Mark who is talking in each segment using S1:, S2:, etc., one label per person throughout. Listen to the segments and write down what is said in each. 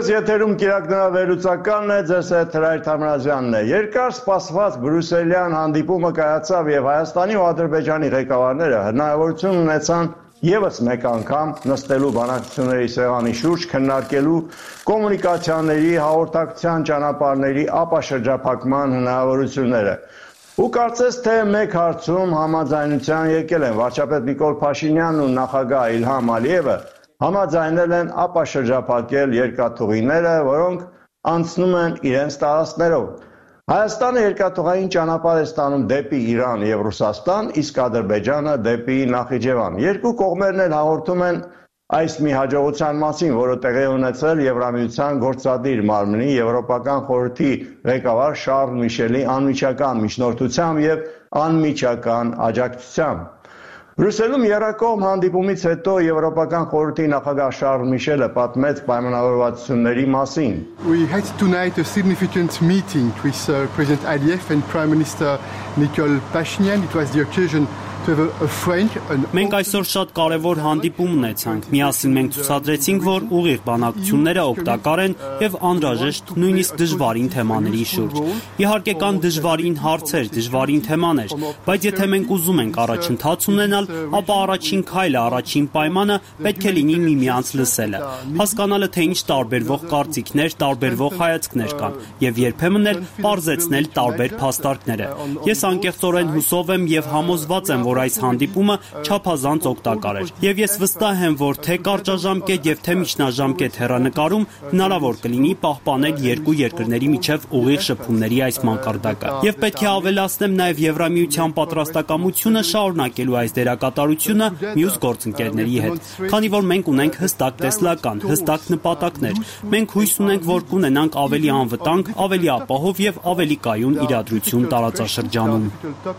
S1: Այսպես եթերում կիրակնա վերլուծականն է, ձեզ հետ Հրայր Թամրազյանն է։ Երկար սպասված բրյուսելյան հանդիպումը կայացավ եւ Հայաստանի ու Ադրբեջանի ղեկավարները հնարավորություն ունեցան եւս մեկ անգամ նստելու բանակցությունների սեղանի շուրջ քննարկելու կոմունիկացիաների, հաղորդակցության ճանապարհների ապաշրջափակման հնարավորությունները։ Ու կարծես թե մեկ հարցում համաձայնության եկել են վարչապետ Նիկոլ Փաշինյանն ու նախագահ Իլհամ Ալիևը համաձայնել են ապաշրջափակել երկաթուղիները, որոնք անցնում են իրենց տարածքներով։ Հայաստանը երկաթուղային ճանապարհ է ստանում դեպի Իրան եւ Ռուսաստան, իսկ Ադրբեջանը դեպի Նախիջևան։ Երկու կողմերն էլ հաղորդում են այս մի հաջողության մասին, որը տեղի ունեցել Եվրամիության գործադիր մարմնի Եվրոպական խորհրդի ղեկավար Շարլ Միշելի անմիջական միջնորդությամբ եւ անմիջական աջակցությամբ։ Բրյուսելում եռակողմ հանդիպումից հետո Եվրոպական խորհրդի նախագահ Շարլ Միշելը պատմեց պայմանավորվածությունների մասին։
S2: We had tonight a significant meeting with President Aliyev and Prime Minister Nikol Pashinyan. It was the occasion to have a frank and
S3: Մենք այսօր շատ կարևոր հանդիպում ունեցանք։ Միասին մենք ցուցադրեցինք, որ ուղիղ բանակցությունները օգտակար են եւ անհրաժեշտ նույնիսկ դժվարին թեմաների շուրջ։ Իհարկե կան դժվարին հարցեր, դժվարին թեմաներ, բայց եթե մենք ուզում ենք առաջընթաց ունենալ, ապա առաջին քայլը, առաջին պայմանը պետք է լինի միմյանց լսելը, հասկանալը թե ինչ տարբերվող կարծիքներ, տարբերվող հայացքներ կան եւ երբեմն էլ բարձեցնել տարբեր փաստարկները։ Ես անկեղծորեն հուսով եմ եւ համոզված եմ, որ այս հանդիպումը չափազանց օգտակար էր։ Եվ ես վստահ եմ, որ թե կարճաժամկետ եւ թե միջնաժամկետ հեռանկարում հնարավոր կլինի պահպանել երկու երկրների միջև ուղիղ շփումների այս մակարդակը։ Եվ պետք է ավելացնեմ նաեւ Եվրամիության պատրաստակամությունը շարունակելու այս դերակատարությունը մյուս գործընկերների հետ, քանի որ մենք ունենք հստակ տեսլական, հստակ նպատակներ։ Մենք հույս ունենք, որ կունենանք ավելի անվտանգ, ավելի ապահով եւ ավելի կայուն իրադրություն տարածաշրջանում։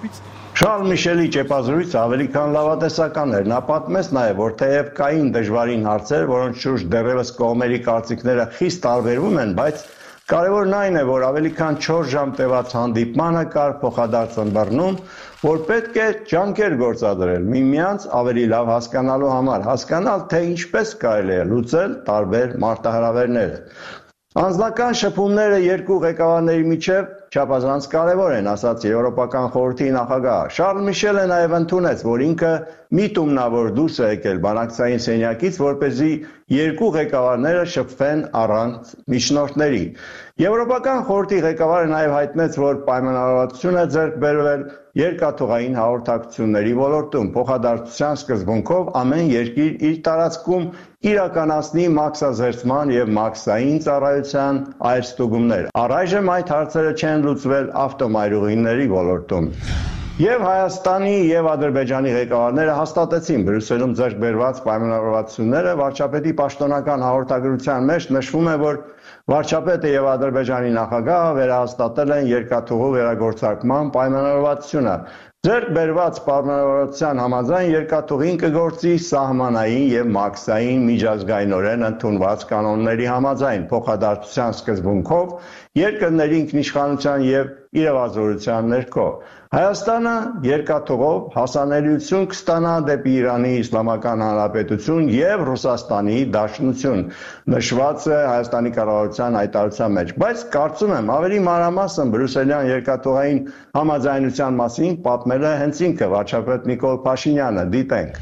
S1: Շարլ Միշելի ճեպազրույցը ավելի քան լավատեսական էր։ Նա պատմեց նաև, որ թեև կային դժվարին հարցեր, որոնց շուրջ դեռևս կողմերի կարծիքները խիստ տարբերվում են, բայց կարևորն այն է, որ ավելի քան 4 ժամ տևած հանդիպմանը կար փոխադարձ ըմբռնում, որ պետք է ջանքեր գործադրել միմյանց ավելի լավ հասկանալու համար, հասկանալ, թե ինչպես կարելի է լուծել տարբեր մարտահրավերները։ Անձնական շփումները երկու ղեկավարների միջև չափազանց կարևոր են, ասաց Եվրոպական խորհրդի նախագահ։ Շարլ Միշելը նաև ընդունեց, որ ինքը միտումնավոր դուրս է եկել բանակցային սենյակից, որպեսզի երկու ղեկավարները շփվեն առանց միջնորդների։ Եվրոպական խորհրդի ղեկավարը նաև հայտնեց, որ պայմանավորվածություն է ձեռք բերվել երկաթուղային հաղորդակցությունների ոլորտում, փոխադարձության սկզբունքով ամեն երկիր իր տարածքում իրականացնի մաքսազերծման եւ մաքսային ծառայության այրստուգումներ։ Առայժմ այդ հարցերը չեն լուծվել ավտոմայրուղիների ոլորտում։ Եվ Հայաստանի եւ Ադրբեջանի ղեկավարները հաստատեցին Բրյուսելում ձեռք բերված պայմանավորվածությունները։ Վարչապետի պաշտոնական հաղորդագրության մեջ նշվում է, որ վարչապետը եւ Ադրբեջանի նախագահը վերահաստատել են երկաթուղու վերագործարկման պայմանավորվածությունը։ Ձեռք բերված պայմանավորվածության համաձայն երկաթուղին կգործի սահմանային եւ մաքսային միջազգայինորեն ընդունված կանոնների համաձայն փոխադարձության սկզբունքով երկրների ինքնիշխանության եւ իրավազորության ներքո։ Հայաստանը երկաթուղով հասանելիություն կստանա դեպի Իրանի Իսլամական Հանրապետություն եւ Ռուսաստանի Դաշնություն, նշված է Հայաստանի կառավարության հայտարարության մեջ, բայց կարծում եմ ավելի մանրամասն բրյուսելյան երկաթուղային համաձայնության մասին պատմել է հենց ինքը վարչապետ Նիկոլ Փաշինյանը, դիտենք։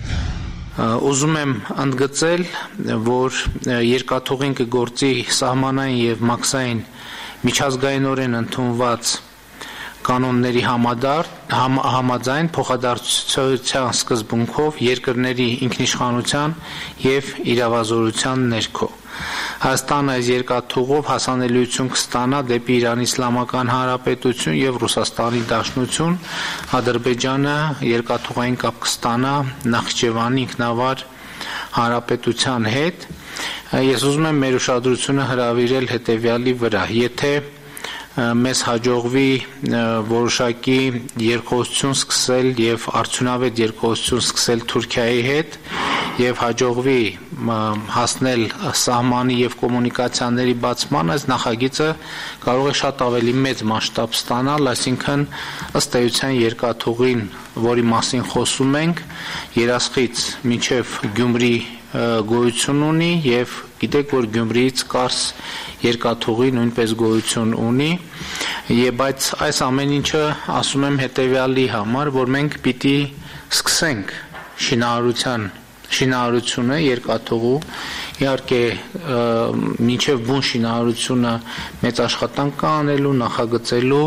S4: Ուզում եմ ընդգծել, որ երկաթուղին կգործի սահմանային եւ մաքսային միջազգայինորեն ընդունված կանոնների համաձայն փոխադարձության սկզբունքով երկրների ինքնիշխանության եւ իրավազորության ներքո։ Հայաստանը այս երկաթուղով հասանելիություն կստանա դեպի Իրանի Իսլամական Հանրապետություն եւ Ռուսաստանի Դաշնություն, Ադրբեջանը երկաթուղային կապ կստանա Նախիջևանի ինքնավար հանրապետության հետ։ Ես ուզում եմ մեր ուշադրությունը հրավիրել հետեւյալի վրա. Եթե մեզ հաջողվի որոշակի երկխոսություն սկսել եւ արդյունավետ երկխոսություն սկսել Թուրքիայի հետ եւ հաջողվի հասնել սահմանի եւ կոմունիկացիաների բացման, այս նախագիծը կարող է շատ ավելի մեծ մասշտաբ ստանալ, այսինքն ըստ էության երկաթուղին, որի մասին խոսում ենք, Երասխից մինչև Գյումրի գոյություն ունի եւ Գիտեք, որ Գյումրիից Կարս երկաթուղի նույնպես գոյություն ունի, բայց այս ամեն ինչը ասում եմ հետևյալի համար, որ մենք պիտի սկսենք շինարարությունը երկաթուղու, իհարկե մինչև բուն շինարարությունը մեծ աշխատանք կա անելու, նախագծելու,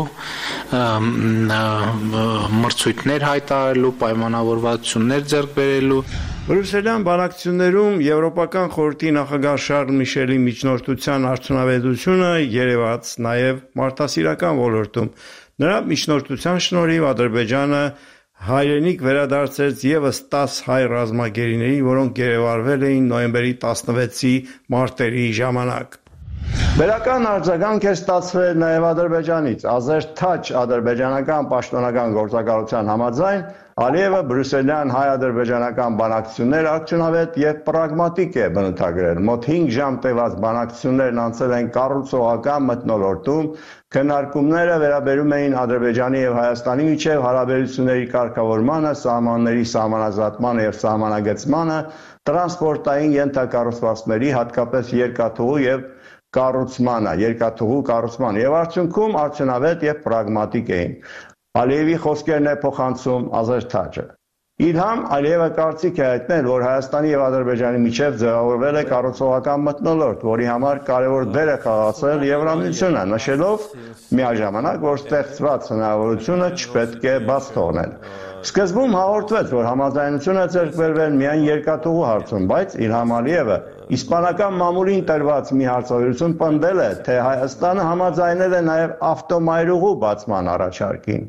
S4: մրցույթներ հայտարարելու, պայմանավորվածություններ ձեռք բերելու։
S1: Բրյուսելյան բանակցություններում Եվրոպական խորհրդի նախագահ Շարլ Միշելի միջնորդության արդյունավետությունը երևաց նաև մարդասիրական ոլորտում։ Նրա միջնորդության շնորհիվ Ադրբեջանը հայրենիք վերադարձեց ևս 10 հայ ռազմագերիների, որոնք գերեվարվել էին նոյեմբերի 16-ի մարտերի ժամանակ։ Բերական արձագանք է ստացվել նաև Ադրբեջանից։ Ազերթաչ ադրբեջանական պաշտոնական գործակալության համաձայն Ալիևը բրյուսելյան հայ-ադրբեջանական բանակցությունները արդյունավետ եւ պրագմատիկ է բնութագրել։ Մոտ 5 ժամ տևած բանակցություններն անցել են կառուցողական մթնոլորտում, քննարկումները վերաբերում էին Ադրբեջանի եւ Հայաստանի միջև հարաբերությունների կարգավորմանը, սահմանների սահմանազատմանը եւ սահմանագծմանը, տրանսպորտային ենթակառուցվածքների, հատկապես երկաթուղու կառուցմանը եւ արդյունքում արդյունավետ եւ պրագմատիկ էին։ Ալիևի խոսքերն է փոխանցում Ազերթաչը։ Իլհամ Ալիևը կարծիք է հայտնել, որ Հայաստանի եւ Ադրբեջանի միջև ձևավորվել է կառուցողական մթնոլորտ, որի համար կարևոր դեր է խաղացել Եվրամիությունը, նշելով միաժամանակ, որ ստեղծված հնարավորությունը չպետք է բաց թողնել։ Սկզբում հաղորդվեց, որ համաձայնությունը ձեռք բերվել միայն երկաթուղու հարցում, բայց Իլհամ Ալիևը իսպանական մամուլին տրված մի հարցազրույցում պնդել է, թե Հայաստանը համաձայնել է նաև ավտոմայրուղու բացման առաջարկին։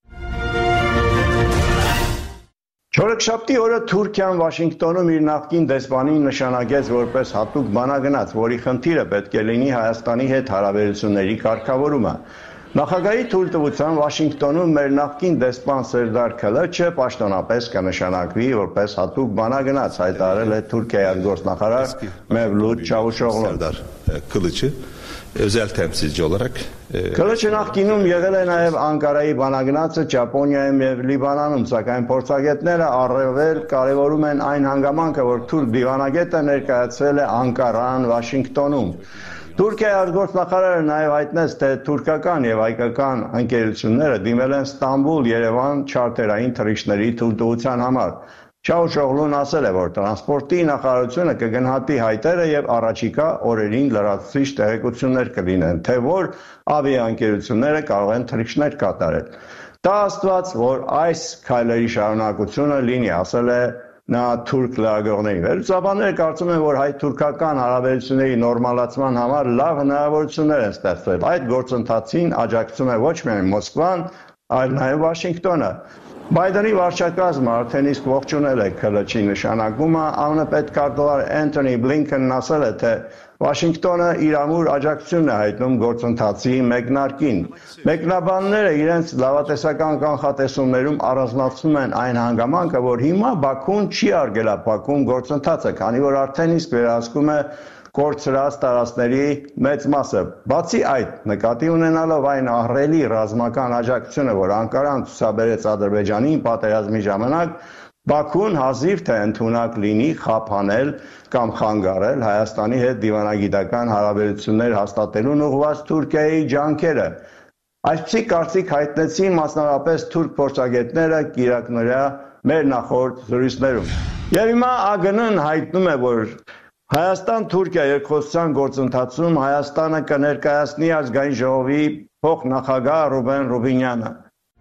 S1: Չորեքշաբթի օրը Թուրքիան Վաշինգտոնում իր նախկին դեսպանին նշանակեց որպես հատուկ բանագնաց, որի խնդիրը պետք է լինի Հայաստանի հետ հարաբերությունների կարգավորումը։ Նախագահի թույլտվությամբ Վաշինգտոնում մեր նախկին դեսպան Սերդար Քլիչը պաշտոնապես կնշանակվի որպես հատուկ բանագնաց, հայտարարել է Թուրքիայի արտգործնախարար Mevlut Çavuşoğlu։
S5: Serdar Kılıç'ı özel temsilci olarak
S1: Քլիչը նախկինում եղել է նաև Անկարայի բանագնացը Ճապոնիայում եւ Լիբանանում, սակայն փորձագետները առավել կարևորում են այն հանգամանքը, որ թուրք դիվանագետը ներկայացվել է Անկարան, Վաշինգտոնում։ Թուրքիայի արտգործնախարարը նաև հայտնեց, թե թուրքական եւ հայկական ընկերությունները դիմել են Ստամբուլ, Երևան չարտերային թռիչքների թույլտվության համար։ Չավուշօղլուն ասել է, որ տրանսպորտի նախարարությունը կգնահատի հայտերը եւ առաջիկա օրերին լրացուցիչ տեղեկություններ կլինեն, թե որ ավիաընկերությունները կարող են թռիչքներ կատարել։ Դա աստված, որ այս քայլերի շարունակությունը լինի, ասել է նա թուրք լրագրողներին։ Վերլուծաբանները կարծում են, որ հայ-թուրքական հարաբերությունների նորմալացման համար լավ հնարավորություններ են ստեղծվել։ Այդ գործընթացին աջակցում է ոչ միայն Մոսկվան, այլ նաև Վաշինգտոնը։ Բայդենի վարչակազմը արդեն իսկ ողջունել է Քլիչի նշանակումը, ԱՄՆ պետքարտուղար Էնթոնի Բլինքենն ասել է, թե Վաշինգտոնը իր ամուր աջակցությունն է հայտնում գործընթացի մեկնարկին։ Մեկնաբանները իրենց լավատեսական կանխատեսումներում առանձնացնում են այն հանգամանքը, որ հիմա Բաքուն չի արգելափակում գործընթացը, քանի որ արդեն իսկ վերահսկում է կորցրած տարածքների մեծ մասը։ Բացի այդ, նկատի ունենալով այն ահռելի ռազմական աջակցությունը, որ Անկարան ցուցաբերեց Ադրբեջանին պատերազմի ժամանակ, Բաքուն հազիվ թե ընդունակ լինի խափանել կամ խանգարել Հայաստանի հետ դիվանագիտական հարաբերություններ հաստատելուն ուղղված Թուրքիայի ջանքերը։ Այսպիսի կարծիք հայտնեցին մասնավորապես թուրք փորձագետները կիրակնորյա մեր նախորդ զրույցներում։ Եվ հիմա ԱԳՆ-ն հայտնում է, որ Հայաստան-Թուրքիա երկխոսության գործընթացում Հայաստանը կներկայացնի ազգային ժողովի փոխնախագահ Ռուբեն Ռուբինյանը։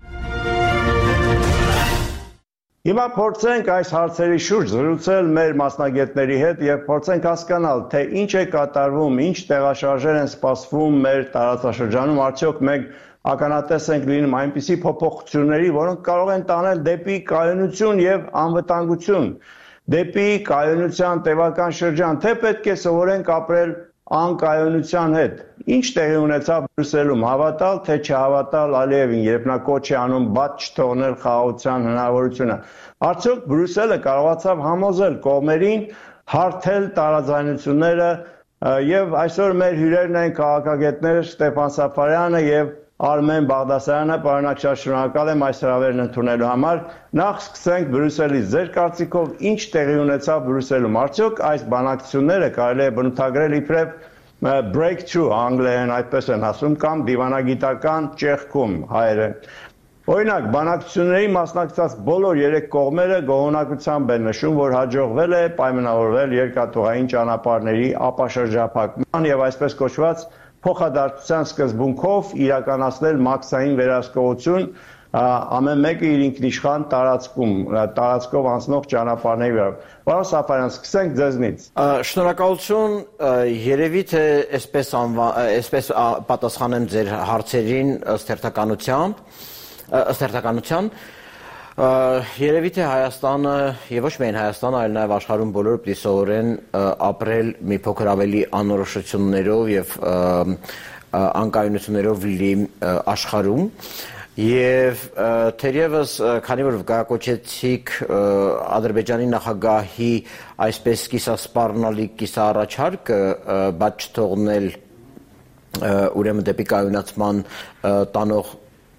S1: Հիմա փորձենք այս հարցերի շուրջ զրուցել մեր մասնագետների հետ եւ փորձենք հասկանալ, թե ինչ է կատարվում, ինչ տեղաշարժեր են սպասվում մեր տարածաշրջանում, արդյոք մենք ականատես ենք լինում այնպիսի փոփոխությունների, որոնք կարող են տանել դեպի կայունություն եւ անվտանգություն, դեպի կայունության տևական շրջան, թե պետք է սովորենք ապրել անկայունության հետ։ Ինչ տեղի ունեցավ Բրյուսելում, հավատալ թե չհավատալ Ալիևին, երբ նա կոչ է անում բաց չթողնել խաղաղության հնարավորությունը։ Արդյոք Բրյուսելը կարողացավ համոզել կողմերին հարթել տարաձայնությունները, եւ այսօր մեր հյուրերն են քաղաքագետներ Ստեփան Սաֆարյանը եւ Արմեն Բաղդասարյանը, պարոնակ, շատ շնորհակալ եմ այս հրավերն ընդունելու համար։ Նախ սկսենք Բրյուսելից։ Ձեր կարծիքով ինչ տեղի ունեցավ Բրյուսելում։ Արդյոք այս բանակցությունները կարելի է բնութագրել իբրև breakthrough, անգլերեն այդպես են ասում, կամ դիվանագիտական ճեղքում հայերեն։ Օրինակ, բանակցությունների մասնակցած բոլոր երեք կողմերը գոհունակությամբ են նշում, որ հաջողվել է պայմանավորվել երկաթուղային ճանապարհների ապաշրջափակման եւ այսպես կոչված փոխադարձության սկզբունքով իրականացնել մաքսային վերահսկողություն ամեն մեկը իր ինքնիշխան տարածքով անցնող ճանապարհների վրա։ Պարոն Սաֆարյան, սկսենք ձեզնից։
S6: Շնորհակալություն, երևի թե այսպես պատասխանեմ ձեր հարցերին ըստ հերթականության, երևի թե Հայաստանը եւ ոչ միայն Հայաստանը, այլ նաեւ աշխարհում բոլորը պիտի սովորեն ապրել մի փոքր ավելի անորոշություններով եւ անկայունություններով լի աշխարհում եւ թերևս քանի որ գակոչեցիք Ադրբեջանի նախագահի այսպես կիսասպառնալիք կիսաառաջարկը բաց չթողնել ուրեմն դեպի կայունացման տանող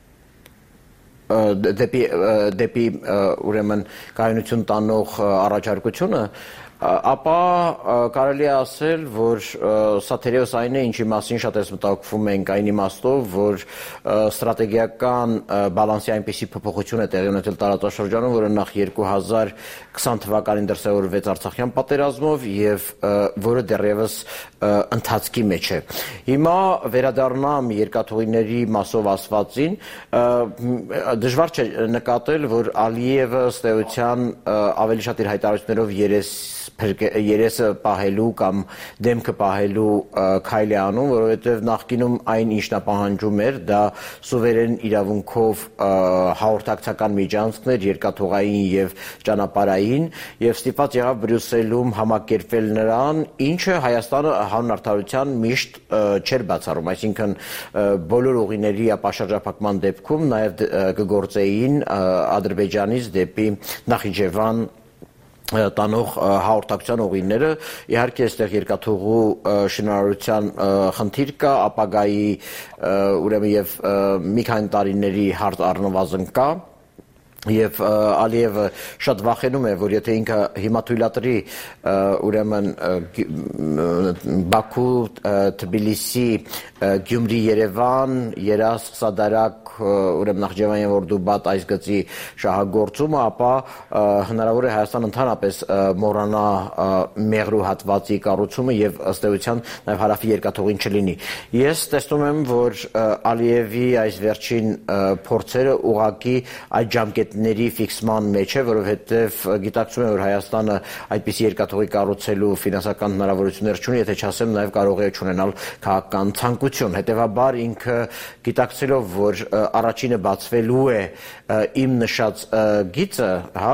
S6: դեպի ուրեմն կայունություն տանող առաջարկությունը, ապա կարելի է ասել, որ սա թերևս այն է, ինչի մասին շատ ես մտահոգվում ենք այն իմաստով, որ ստրատեգիական բալանսի այնպիսի փոփոխություն է տեղի ունեցել տարածաշրջանում, որը նախ 2020 թվականին դրսևորվեց Արցախյան պատերազմով եւ որը դեռևս ընթացքի մեջ է։ Հիմա վերադառնամ երկաթուղիների մասով ասվածին, դժվար չէ նկատել, որ Ալիևը ըստ էության ավելի շատ իր հայտարարություններով երեսը պահելու կամ դեմքը պահելու քայլ է անում, որովհետև նախկինում այն ինչ նա պահանջում էր, դա սուվերեն իրավունքով հաղորդակցական միջանցքներ, երկաթուղային եւ ճանապարհային, եւ ստիպված եղավ Բրյուսելում համակերպվել նրան, ինչը Հայաստանը հանուն արդարության միշտ չէր բացառում, այսինքն բոլոր ուղիների ապաշրջափակման դեպքում նաեւ կգործեին Ադրբեջանից դեպի Նախիջևան տանող հաղորդակցության ուղիները, իհարկե այստեղ երկաթուղու շինարարության խնդիր կա, ապագայի ուրեմն եւ մի քանի տարիների հարց առնվազն կա եւ Ալիևը շատ վախենում է, որ եթե ինքը հիմա թույլատրի ուրեմն Բաքու, Թբիլիսի, Գյումրի, Երևան, Երասք, Սադարակ, ուրեմն Նախիջևան Օրդուբատ այս գծի շահագործումը, ապա հնարավոր է Հայաստան ընդհանրապես մոռանա Մեղրու հատվածի կառուցումը եւ ըստ էության նաեւ հարավի երկաթուղին չլինի։ Ես տեսնում եմ, որ Ալիևի այս վերջին փորձերը ուղղակի այդ ժամկետների ֆիքսման մեջ է, որովհետեւ գիտակցում եմ, որ Հայաստանը այդպիսի երկաթուղի կառուցելու ֆինանսական հնարավորություններ չունի, եթե չասեմ նաեւ կարող է չունենալ քաղաքական ցանկություն։ Հետևաբար ինքը գիտակցելով, որ առաջինը բացվելու է իմ նշած գիծը,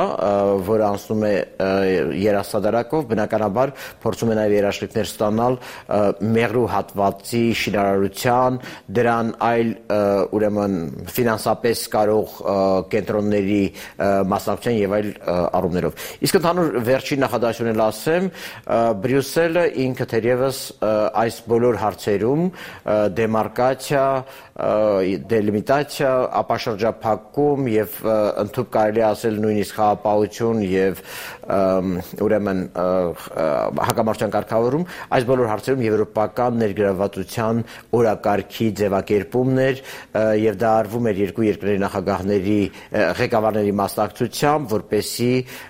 S6: որը անցնում է Երասադարակով, բնականաբար փորձում է նաև երաշխիքներ ստանալ Մեղրու հատվածի շինարարության, դրան այլ ուրեմն ֆինանսապես կարող կենտրոնների մասնակցության եւ այլ առումներով։ Իսկ ընդհանուր վերջին նախադասությունն էլ ասեմ, Բրյուսելը ինքը թերևս այս բոլոր հարցերում դեմարկացիա, դելիմիտացիա, ապաշրջափակում եւ ընդհանուր կարելի ասել նույնիսկ խաղապահություն եւ ուրեմն հակամարտության կարգավորում այս բոլոր հարցերում եվրոպական ներգրավվածության օրակարգի ձևակերպումներ եւ դա արվում էր երկու երկրների նախագահների ղեկավարների մասնակցությամբ, որպեսզի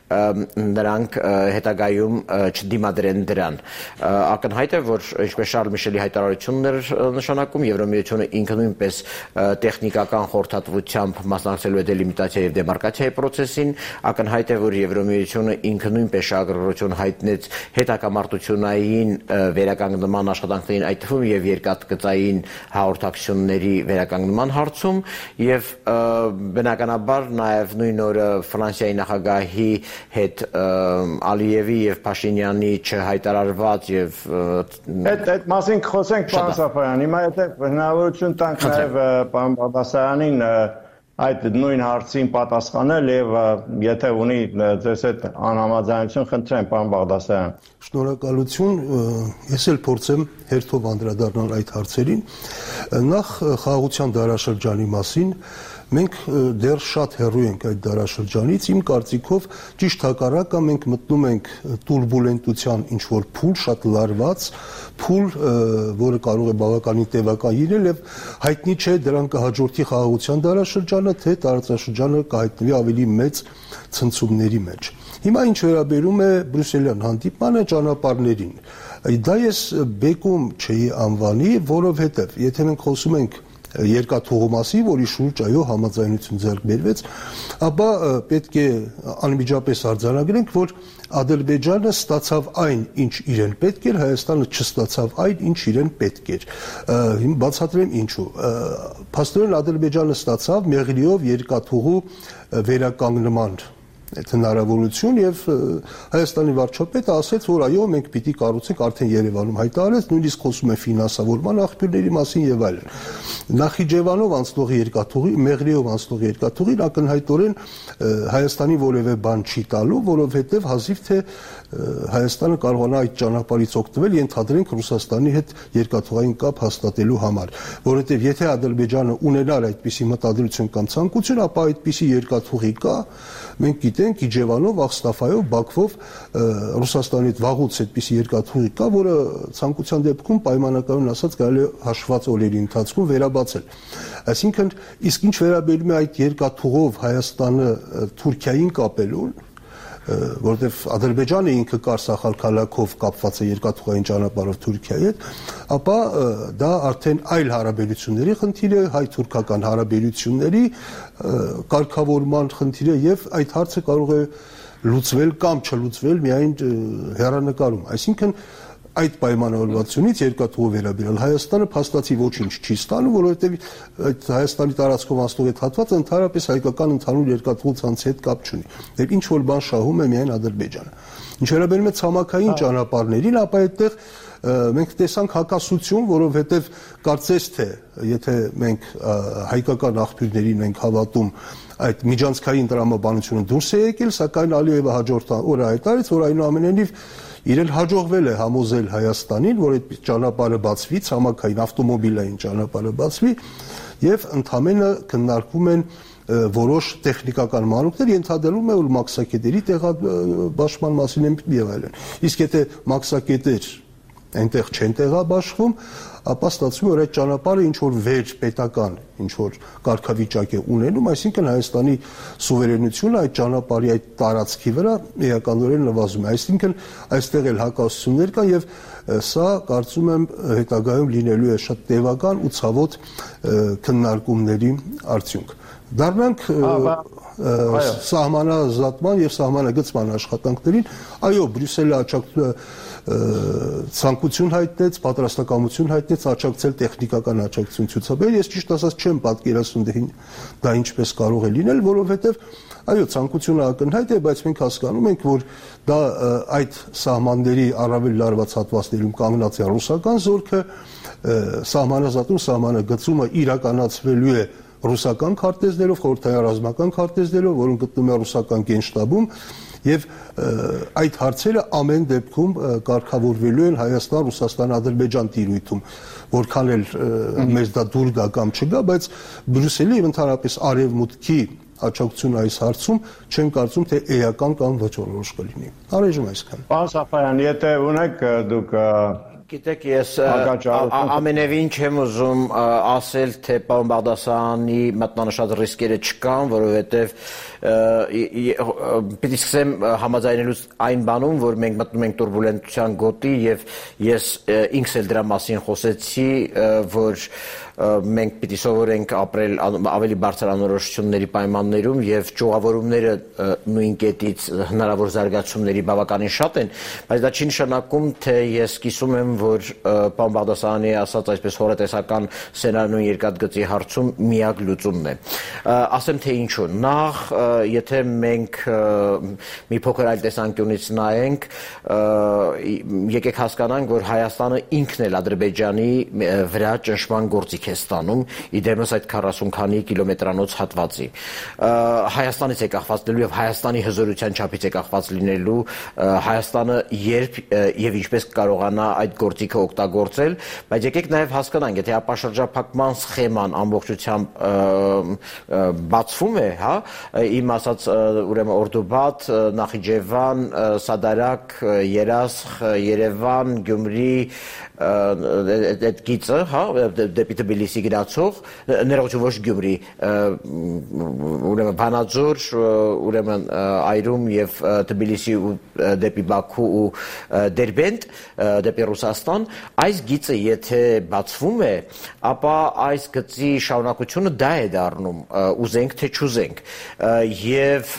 S6: նրանք հետագայում չդիմադրեն դրան։ Ակնհայտ է, որ ինչպես Շարլ Միշելի հայտարարությունն էր նշանակում, Եվրամիությունը ինքը նույնպես տեխնիկական խորհրդատվությամբ մասնակցելու է դելիմիտացիա եւ դեմարկացիայի process-ին, ակնհայտ է, որ Եվրամիությունը ինքը նույնպես շահագրգռություն հայտնեց հետակամարտությունային վերականգնման աշխատանքներին, այդ թվում եւ երկաթգծային հաղորդակցությունների վերականգնման հարցում եւ բնականաբար նաեւ նույն օրը Ֆրանսիայի նախագահի հետ Ալիևի եւ Փաշինյանի չհայտարարված եւ
S1: այդ մասին խոսենք, պարոն Սաֆարյան, հիմա եթե հնարավորություն տանք նաեւ պարոն Բաղդասարյանին այդ նույն հարցին պատասխանել եւ եթե ունի ձեզ հետ անհամաձայնություն, խնդրեմ, պարոն Բաղդասարյան։
S7: Շնորհակալություն, ես էլ փորձեմ հերթով անդրադառնալ այդ հարցերին։ Նախ խաղաղության դարաշրջանի մասին մենք դեռ շատ հեռու ենք այդ դարաշրջանից, իմ կարծիքով ճիշտ հակառակը մենք մտնում ենք տուրբուլենտության ինչ-որ փուլ, շատ լարված փուլ, որը կարող է բավականին տևական լինել եւ հայտնի չէ դրան կհաջորդի խաղաղության դարաշրջանը, թե տարածաշրջանը կհայտնվի ավելի մեծ ցնցումների մեջ։ Հիմա ինչ վերաբերում է բրյուսելյան հանդիպմանը ճանապարհներին, դա ես բեկում չէի անվանի, որովհետեւ եթե մենք խոսում ենք երկաթուղու մասի, որի շուրջ այո համաձայնություն ձեռք բերվեց, ապա պետք է անմիջապես արձանագրենք, որ Ադրբեջանը ստացավ այն, ինչ իրեն պետք էր, Հայաստանը չստացավ այն, ինչ իրեն պետք էր։ Հիմա բացատրեմ ինչու։ Փաստորեն Ադրբեջանը ստացավ մեղրիով երկաթուղու վերականգնման հնարավորություն եւ Հայաստանի վարչապետը ասաց, որ այո, մենք պիտի կառուցենք, արդեն Երևանում հայտարարեց, նույնիսկ խոսում է ֆինանսավորման աղբյուրների մասին եւ այլն։ Նախիջևանով անցնող երկաթուղի, Մեղրիով անցնող երկաթուղին ակնհայտորեն Հայաստանի որևէ բան չի տալու, որովհետեւ հազիվ թե Հայաստանը կարողանա այդ ճանապարհից օգտվել, ենթադրենք Ռուսաստանի հետ երկաթուղային կապ հաստատելու համար, որովհետեւ եթե Ադրբեջանը ունենար այդպիսի մտադրություն կամ ցանկություն, ապա այդպիսի երկաթուղի կա, մենք գիտենք Իջևանով, Աղստաֆայով, Բաքվով Ռուսաստանի հետ վաղուց այդպիսի երկաթուղի կա, որը ցանկության դեպքում պայմանականորեն ասած կարելի է հաշված օրերի ընթացքում վերաբացել։ Այսինքն, իսկ ինչ վերաբերում է այդ երկաթուղով Հայաստանը Թուրքիային կապելուն, որովհետև Ադրբեջանը ինքը Կարսախալ քաղաքով կապված է երկաթուղային ճանապարհով Թուրքիայի հետ, ապա դա արդեն այլ հարաբերությունների խնդիր է, հայ-թուրքական հարաբերությունների կարգավորման խնդիր է եւ այդ հարցը կարող է լուծվել կամ չլուծվել միայն հեռանկարում։ Այսինքն այդ պայմանավորվածությունից երկաթուղու վերաբերյալ Հայաստանը փաստացի ոչինչ չի ստանում, որովհետև այդ Հայաստանի տարածքով անցնող այդ հատվածը ընդհանրապես հայկական ընդհանուր երկաթուղու ցանցի հետ կապ չունի։ Դեռ ինչ որ բան շահում է միայն Ադրբեջանը։ Ինչ վերաբերում է ցամաքային ճանապարհներին, ապա այդտեղ մենք տեսանք հակասություն, որովհետև կարծես թե եթե մենք հայկական աղբյուրներին ենք հավատում, այդ միջանցքային տրամաբանությունը դուրս է եկել, սակայն Ալիևը հաջորդ օրը հայտարարեց, որ այնուամենայնիվ իրեն հաջողվել է համոզել Հայաստանին, որ այդ ճանապարհը բացվի, ցամաքային ավտոմոբիլային ճանապարհը բացվի, եւ ընդհանրապես քննարկվում են որոշ տեխնիկական մանրուքներ, ենթադրվում է, որ մաքսակետերի տեղաբաշխման մասին են եւ այլն։ Իսկ եթե մաքսակետեր այնտեղ չեն տեղաբաշխվում, ապա ստացվում է, որ այդ ճանապարհը ինչ որ վեր պետական, ինչ որ կարգավիճակ է ունենում, այսինքն Հայաստանի սուվերենությունը այդ ճանապարհի այդ տարածքի վրա էականորեն նվազում է, այսինքն այստեղ էլ հակասություններ կան եւ սա կարծում եմ հետագայում լինելու է շատ տևական ու ցավոտ քննարկումների արդյունք։ Դառնանք սահմանազատման եւ սահմանագծման աշխատանքներին, այո, Բրյուսելը ցանկություն հայտնեց, պատրաստակամություն հայտնեց աջակցել տեխնիկական աջակցություն ցուցաբերել։ Ես ճիշտ ասած չեմ պատկերացնում դա ինչպես կարող է լինել, որովհետև այո, ցանկությունը ակնհայտ է, բայց մենք հասկանում ենք, որ դա այդ սահմանների առավել լարված հատվածներում կանգնած է ռուսական զորքը, սահմանազատում, սահմանագծումը իրականացվելու է ռուսական քարտեզներով, խորհրդային ռազմական քարտեզներով, որոնք գտնվում են ռուսական գենշտաբում, եւ այդ հարցերը ամեն դեպքում կարգավորվելու են Հայաստան, Ռուսաստան, Ադրբեջան տիրույթում, որքան էլ մեզ դա դուր գա կամ չգա, բայց Բրյուսելի եւ ընդհանրապես արևմուտքի աջակցությունը այս հարցում չեն կարծում թե էական կամ վճռորոշ կլինի։ Առայժմ այսքան։
S1: Պարոն Սաֆարյան, եթե ունեք դուք
S6: Գիտեք, ես ամենևին չեմ ուզում ասել, թե պարոն Բաղդասարյանի մատնանշած ռիսկերը չկան, որովհետև պիտի սկսեմ համաձայնելուց այն բանում, որ մենք մտնում ենք տուրբուլենտության գոտի եւ ես ինքս էլ դրա մասին խոսեցի, որ մենք պիտի սովորենք ապրել ավելի բարձր անորոշությունների պայմաններում եւ ճյուղավորումները նույն կետից հնարավոր զարգացումների բավականին շատ են, բայց դա չի նշանակում, թե ես կիսում եմ, որ պարոն Բաղդասարյանի ասած այսպես հորատեսական սցենարնույն երկաթգծի հարցում միակ լուծումն է։ Ասեմ թե ինչու։ Նախ, եթե մենք մի փոքր այլ տեսանկյունից նայենք, եկեք հասկանանք, որ Հայաստանը ինքն էլ Ադրբեջանի վրա ճնշման գործիք դիրք է ստանում իդեմս այդ 40 քանի կիլոմետրանոց հատվածի Հայաստանից է կախված լինելու եւ Հայաստանի հզորության չափից է կախված լինելու Հայաստանը երբ եւ ինչպես կարողանա այդ գործիքը օգտագործել բայց եկեք նաեւ հասկանանք եթե ապաշրջափակման սխեման ամբողջությամբ բացվում է հա իմ ասած ուրեմն Օրդուբադ Նախիջևան Սադարակ Երասխ Երևան Գյումրի այդ գիծը հա դեպի Թբիլիսի գնացող ներողություն ոչ Գյումրի ուրեմն Վանաձոր ուրեմն Այրում եւ Թբիլիսի դեպի Բաքու ու Դերբենտ դեպի Ռուսաստան այս գիծը եթե բացվում է ապա այս գծի շարունակությունը դա է դառնում ուզենք թե չուզենք եւ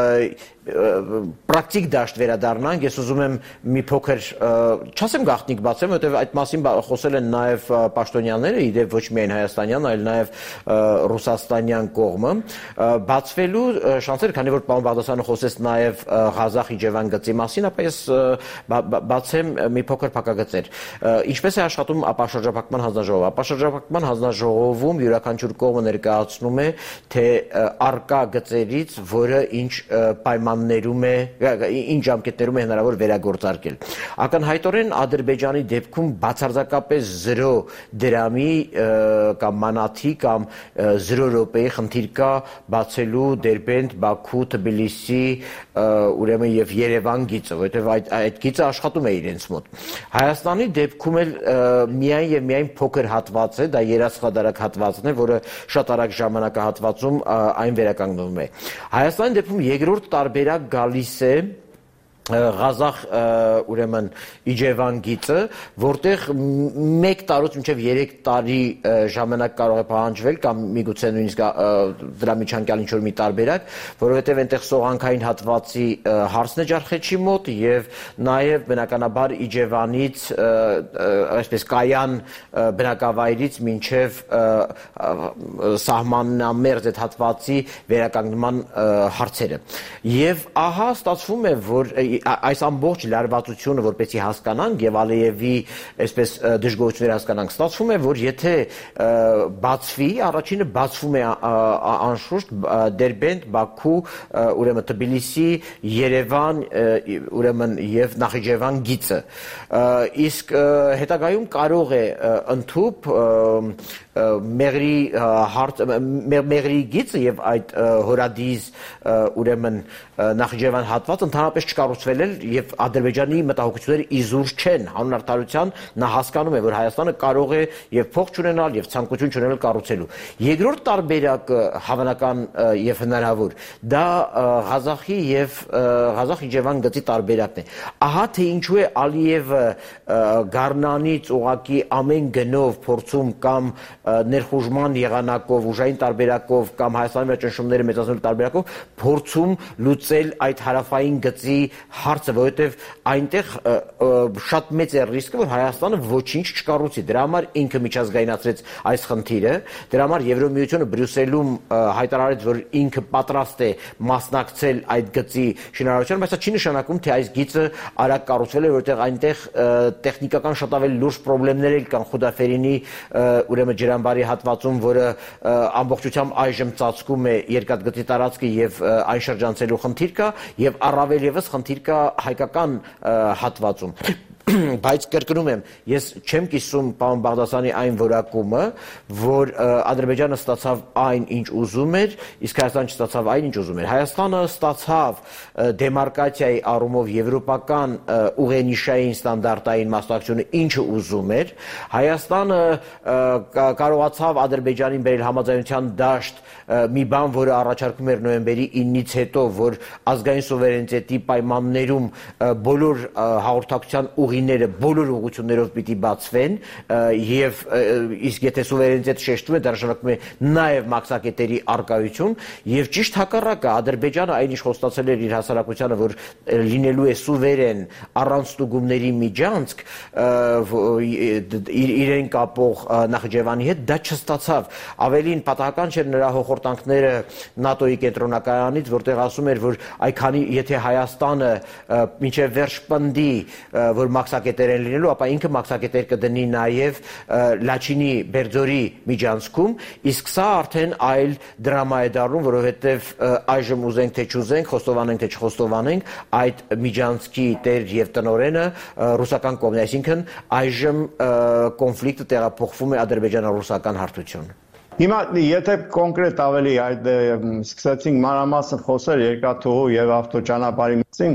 S6: պրակտիկ դաշտ վերադառնանք ես ուզում եմ մի փոքր չասեմ գաղտնիք բացեմ որովհետեւ այդ մասին խոսել են նաեւ պաշտոնյաները իդեպ ոչ միայն հայաստանյան այլ նաեւ ռուսաստանյան կողմը բացվելու շանսերը քանի որ պարոն Բաղդասարյանը խոսեց նաեւ Ղազախ-Իջևան գծի մասին ապա ես բացեմ մի փոքր փակագծեր ինչպես է աշխատում ապաշրջափակման հանձնաժողովը ապաշրջափակման հանձնաժողովում յուրաքանչյուր կողմը ներկայացնում է թե արկա գծերից որը ինչ պայմաններում է ինչ ժամկետներում է հնարավոր վերագործարկել ակնհայտորեն Ադրբեջանի դեպքում բացարձակապես 0 դրամի կամ մանաթի կամ 0 րոպեի խնդիր կա բացելու Դերբենտ Բաքու Թբիլիսի ուրեմն եւ Երևան գիծը որովհետեւ այդ գիծը աշխատում է իրենց մոտ Հայաստանի դեպքում էլ միայն եւ միայն փոքր հատված է դա երասխադարակ հատվածն է որը շատ արագ ժամանակահատվածում այն վերականգնվում է Հայաստանի դեպքում երկրորդ տարբերակ գալիս է Ղազախ ուրեմն Իջևան գիծը որտեղ 1 տարուց մինչև 3 տարի ժամանակ կարող է պահանջվել կամ միգուցե նույնիսկ դրա միջանկյալ ինչ որ մի տարբերակ որովհետև այնտեղ սողանքային հատվածի հարցն է Ջարխեչի մոտ եւ նաեւ բնականաբար Իջևանից այսպես կայան բնակավայրից մինչև սահմանամերձ այդ հատվածի վերականգնման հարցերը եւ ահա ստացվում է որ այս ամբողջ լարվածությունը որպեսզի հասկանանք եւ Ալիևի այսպես դժգոհությունները հասկանանք ստացվում է որ եթե բացվի առաջինը բացվում է անշուշտ Դերբենտ Բաքու ուրեմն Թբիլիսի Երևան ուրեմն եւ Նախիջևան գիծը իսկ հետագայում կարող է ընդհուպ Մեղրի գիծը եւ այդ հորադիզ ուրեմն Նախիջևան հատված ընդհանրապես չկառուցվել է եւ Ադրբեջանի մտահոգությունները իզուր չեն հանուն արդարության նա հասկանում է որ Հայաստանը կարող է եւ փող չունենալ եւ ցանկություն չունենալ կառուցելու երկրորդ տարբերակը հավանական եւ հնարավոր դա Ղազախի եւ Ղազախ-Իջևան գծի տարբերակն է ահա թե ինչու է Ալիևը Գառնանից ուղակի ամեն գնով փորձում կամ ներխուժման եղանակով ուժային տարբերակով կամ Հայաստանի վրա ճնշումները մեծացնելու տարբերակով փորձում լուծել այդ հարավային գծի հարցը որովհետև այնտեղ շատ մեծ է ռիսկը որ Հայաստանը ոչինչ չկառուցի դրա համար ինքը միջազգայնացրեց այս խնդիրը դրա համար Եվրոմիությունը Բրյուսելում հայտարարեց որ ինքը պատրաստ է մասնակցել այդ գծի շինարարությանը բայց դա չի նշանակում թե այս գիծը արագ կառուցվել է որովհետև այնտեղ տեխնիկական շատ ավելի լուրջ խնդիրներ կան Խուդաֆերինի ուրեմն ջրամբարի հատվածում, որը ամբողջությամբ այժմ ծածկում է երկաթգծի տարածքը եւ այն շրջանցելու խնդիր կա եւ առավել եւս խնդիր կա հայկական հատվածում բայց կրկնում եմ ես չեմ կիսում պարոն Բաղդասարյանի այն որակումը որ Ադրբեջանը ստացավ այն ինչ ուզում էր իսկ Հայաստանը չստացավ այն ինչ ուզում էր Հայաստանը ստացավ դեմարկացիայի առումով եվրոպական ուղենիշային ստանդարտային մասնակցությունը ինչը ուզում էր Հայաստանը կարողացավ Ադրբեջանին բերել համաձայնության դաշտ մի բան որը առաջարկում էր նոյեմբերի 9-ից հետո որ ազգային սուվերենիտետի պայմաններում բոլոր հաղորդակցության ուղիները բոլոր ուղղություններով պիտի բացվեն եւ իսկ եթե սուվերենիտետը շեշտվում է դա նշանակում է նաեւ մաքսակետերի արկայություն եւ ճիշտ հակառակը Ադրբեջանը այնիշ խոստացել էր իր հասարակությանը որ լինելու է սուվերեն առանց ստուգումների միջանցք իրեն կապող Նախիջևանի հետ դա չստացավ ավելին պատահական չէր նրա հոխորտանքները ՆԱՏՕ-ի կենտրոնակայանից որտեղ ասում էր որ այքանի եթե Հայաստանը մինչև վերջ պնդի որ մաքսակետեր են լինելու, ապա ինքը մաքսակետեր կդնի նաև Լաչինի Բերձորի միջանցքում, իսկ սա արդեն այլ դրամա է դառնում, որովհետև այժմ ուզենք թե չուզենք, խոստովանենք թե չխոստովանենք, այդ միջանցքի տեր եւ տնօրենը ռուսական կողմն է, այսինքն այժմ կոնֆլիկտը տեղափոխվում է ադրբեջանա-ռուսական հարթություն։
S1: Հիմա եթե կոնկրետ ավելի այդ սկսեցինք մանրամասն խոսել երկաթուղու եւ ավտոճանապարհի մասին,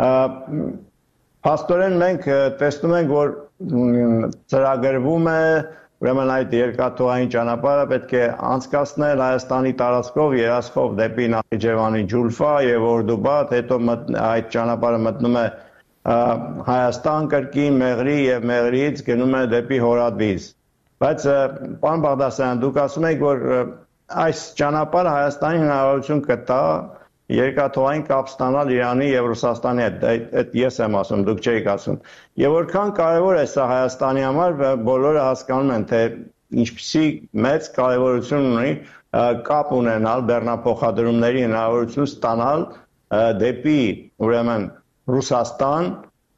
S1: փաստորեն մենք տեսնում ենք, որ ծրագրվում է ուրեմն այդ երկաթուղային ճանապարհը պետք է անցկացնել Հայաստանի տարածքով երասխով դեպի Նախիջևանի Ջուլֆա եւ Օրդուբադ, հետո այդ ճանապարհը մտնում է Հայաստան կրկին Մեղրի եւ Մեղրիից գնում է դեպի Հորատվիզ։ Բայց պարոն Բաղդասարյան, դուք ասում եք, որ այս ճանապարհը Հայաստանի հնարավորություն կտա երկաթուղային կապ ստանալ Իրանի եւ Ռուսաստանի հետ, այդ ես եմ ասում, դուք չեք ասում։ Եվ որքան կարևոր է սա Հայաստանի համար, բոլորը հասկանում են, թե ինչպիսի մեծ կարևորություն ունի կապ ունենալ, բեռնափոխադրումների հնարավորություն ստանալ դեպի ուրեմն Ռուսաստան,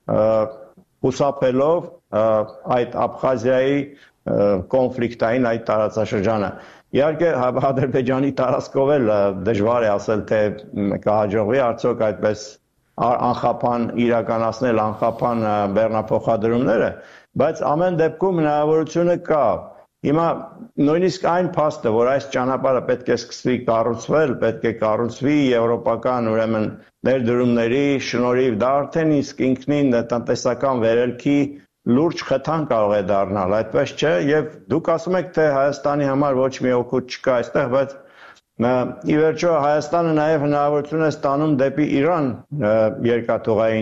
S1: խուսափելով այդ Աբխազիայի կոնֆլիկտային այդ տարածաշրջանը։ Իհարկե Ադրբեջանի տարածքով էլ դժվար է ասել, թե կհաջողվի արդյոք այդպես անխափան իրականացնել անխափան բեռնափոխադրումները, բայց ամեն դեպքում հնարավորությունը կա։ Հիմա նույնիսկ այն փաստը, որ այս ճանապարհը պետք է սկսվի կառուցվել, պետք է կառուցվի եվրոպական ուրեմն ներդրումների շնորհիվ, դա արդեն իսկ ինքնին տնտեսական վերելքի լուրջ խթան կարող է դառնալ, այդպես չէ, եւ դուք ասում եք, թե Հայաստանի համար ոչ մի օգուտ չկա այստեղ, բայց ի վերջո Հայաստանը նաեւ հնարավորություն է ստանում դեպի Իրան երկաթուղային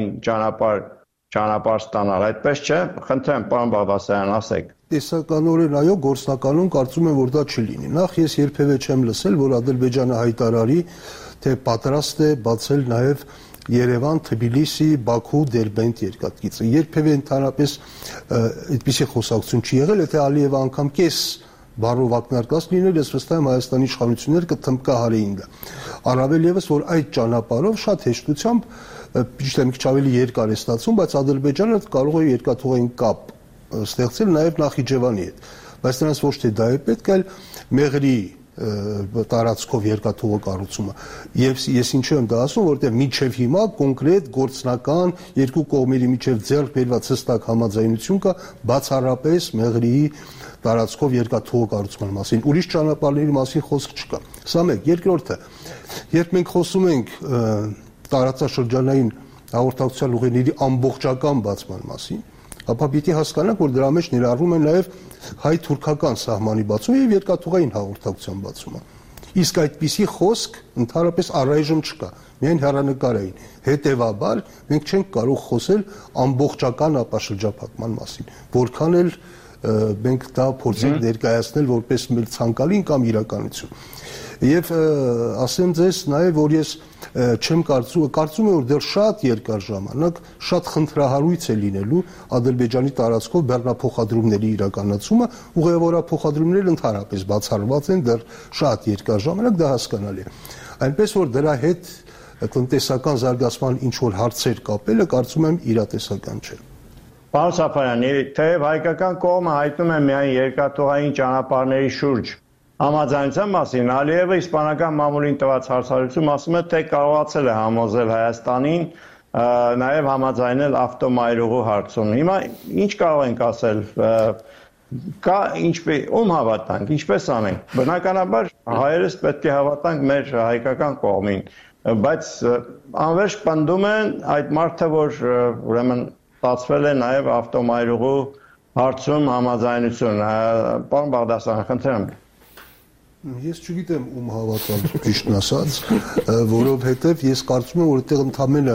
S1: ճանապարհ ստանալ, այդպես չէ։ Խնդրեմ, պարոն Բաղդասարյան, ասեք։
S7: Տեսականորեն այո, գործնականում կարծում եմ, որ դա չի լինի։ Նախ ես երբևէ չեմ լսել, որ Ադրբեջանը հայտարարի, թե պատրաստ է բացել նաեւ Երևան, Թբիլիսի, Բաքու, Դերբենտ երկաթգիծը։ Երբևէ ընդհանրապես այդպիսի խոսակցություն չի եղել, եթե Ալիևը անգամ կես բառով ակնարկած լիներ, ես վստահ եմ Հայաստանի իշխանությունները կթմկահարեին դա։ Առավել եւս, որ այդ ճանապարհով շատ հեշտությամբ, ճիշտ է, մի քիչ ավելի երկար է ստացվում, բայց Ադրբեջանը կարող է երկաթուղային կապ ստեղծել նաեւ Նախիջևանի հետ։ Բայց նրանց ոչ թե դա է պետք, այլ Մեղրի տարածքով երկաթուղու կառուցումը։ Եվ ես ինչու եմ դա ասում, որովհետև մինչև հիմա կոնկրետ գործնական երկու կողմերի միջև ձեռք բերված հստակ համաձայնություն կա բացառապես Մեղրիի տարածքով երկաթուղու կառուցման մասին։ Ուրիշ ճանապարհների մասին խոսք չկա։ Սա մեկ, երկրորդը, երբ մենք խոսում ենք տարածաշրջանային հաղորդակցության ուղիների ամբողջական բացման մասին, ապա պիտի հասկանանք, որ դրա մեջ ներառվում է նաև հայ-թուրքական սահմանի բացումը եւ երկաթուղային հաղորդակցության բացումը։ Իսկ այդպիսի խոսք ընդհանրապես առայժմ չկա, միայն հեռանկարային։ Հետևաբար մենք չենք կարող խոսել ամբողջական ապաշրջափակման մասին, որքան էլ մենք դա փորձենք ներկայացնել որպես մեր ցանկալին կամ իրականություն։ Եվ ասեմ ձեզ նաև, որ ես չեմ կարծում եմ, որ դեռ շատ երկար ժամանակ շատ խնդրահարույց է լինելու Ադրբեջանի տարածքով բեռնափոխադրումների իրականացումը, ուղևորափոխադրումները ընդհանրապես բացառված են դեռ շատ երկար ժամանակ, դա հասկանալի է։ Այնպես որ դրա հետ տնտեսական զարգացման ինչ որ հարցեր կապելը կարծում եմ իրատեսական չէ։
S1: Պարոն Սաֆարյան, թեև հայկական կողմը հայտնում է միայն երկաթուղային ճանապարհների շուրջ համաձայնության մասին, Ալիևը իսպանական մամուլին տված հարցազրույցում ասում է, թե կարողացել է համոզել Հայաստանին նաև համաձայնել ավտոմայրուղու հարցում։ Հիմա ինչ կարող ենք ասել, կա ում հավատանք, ինչպես անենք։ Բնականաբար հայերս պետք է հավատանք մեր հայկական կողմին, բայց անվերջ պնդում են այդ մարդը, որ ուրեմն ստացվել է նաև ավտոմայրուղու հարցում համաձայնություն։ Պարոն Բաղդասարյան, խնդրեմ։
S7: Ես չգիտեմ ում հավատալ, ճիշտն ասած, որովհետև ես կարծում եմ, որ այդտեղ ընդամենը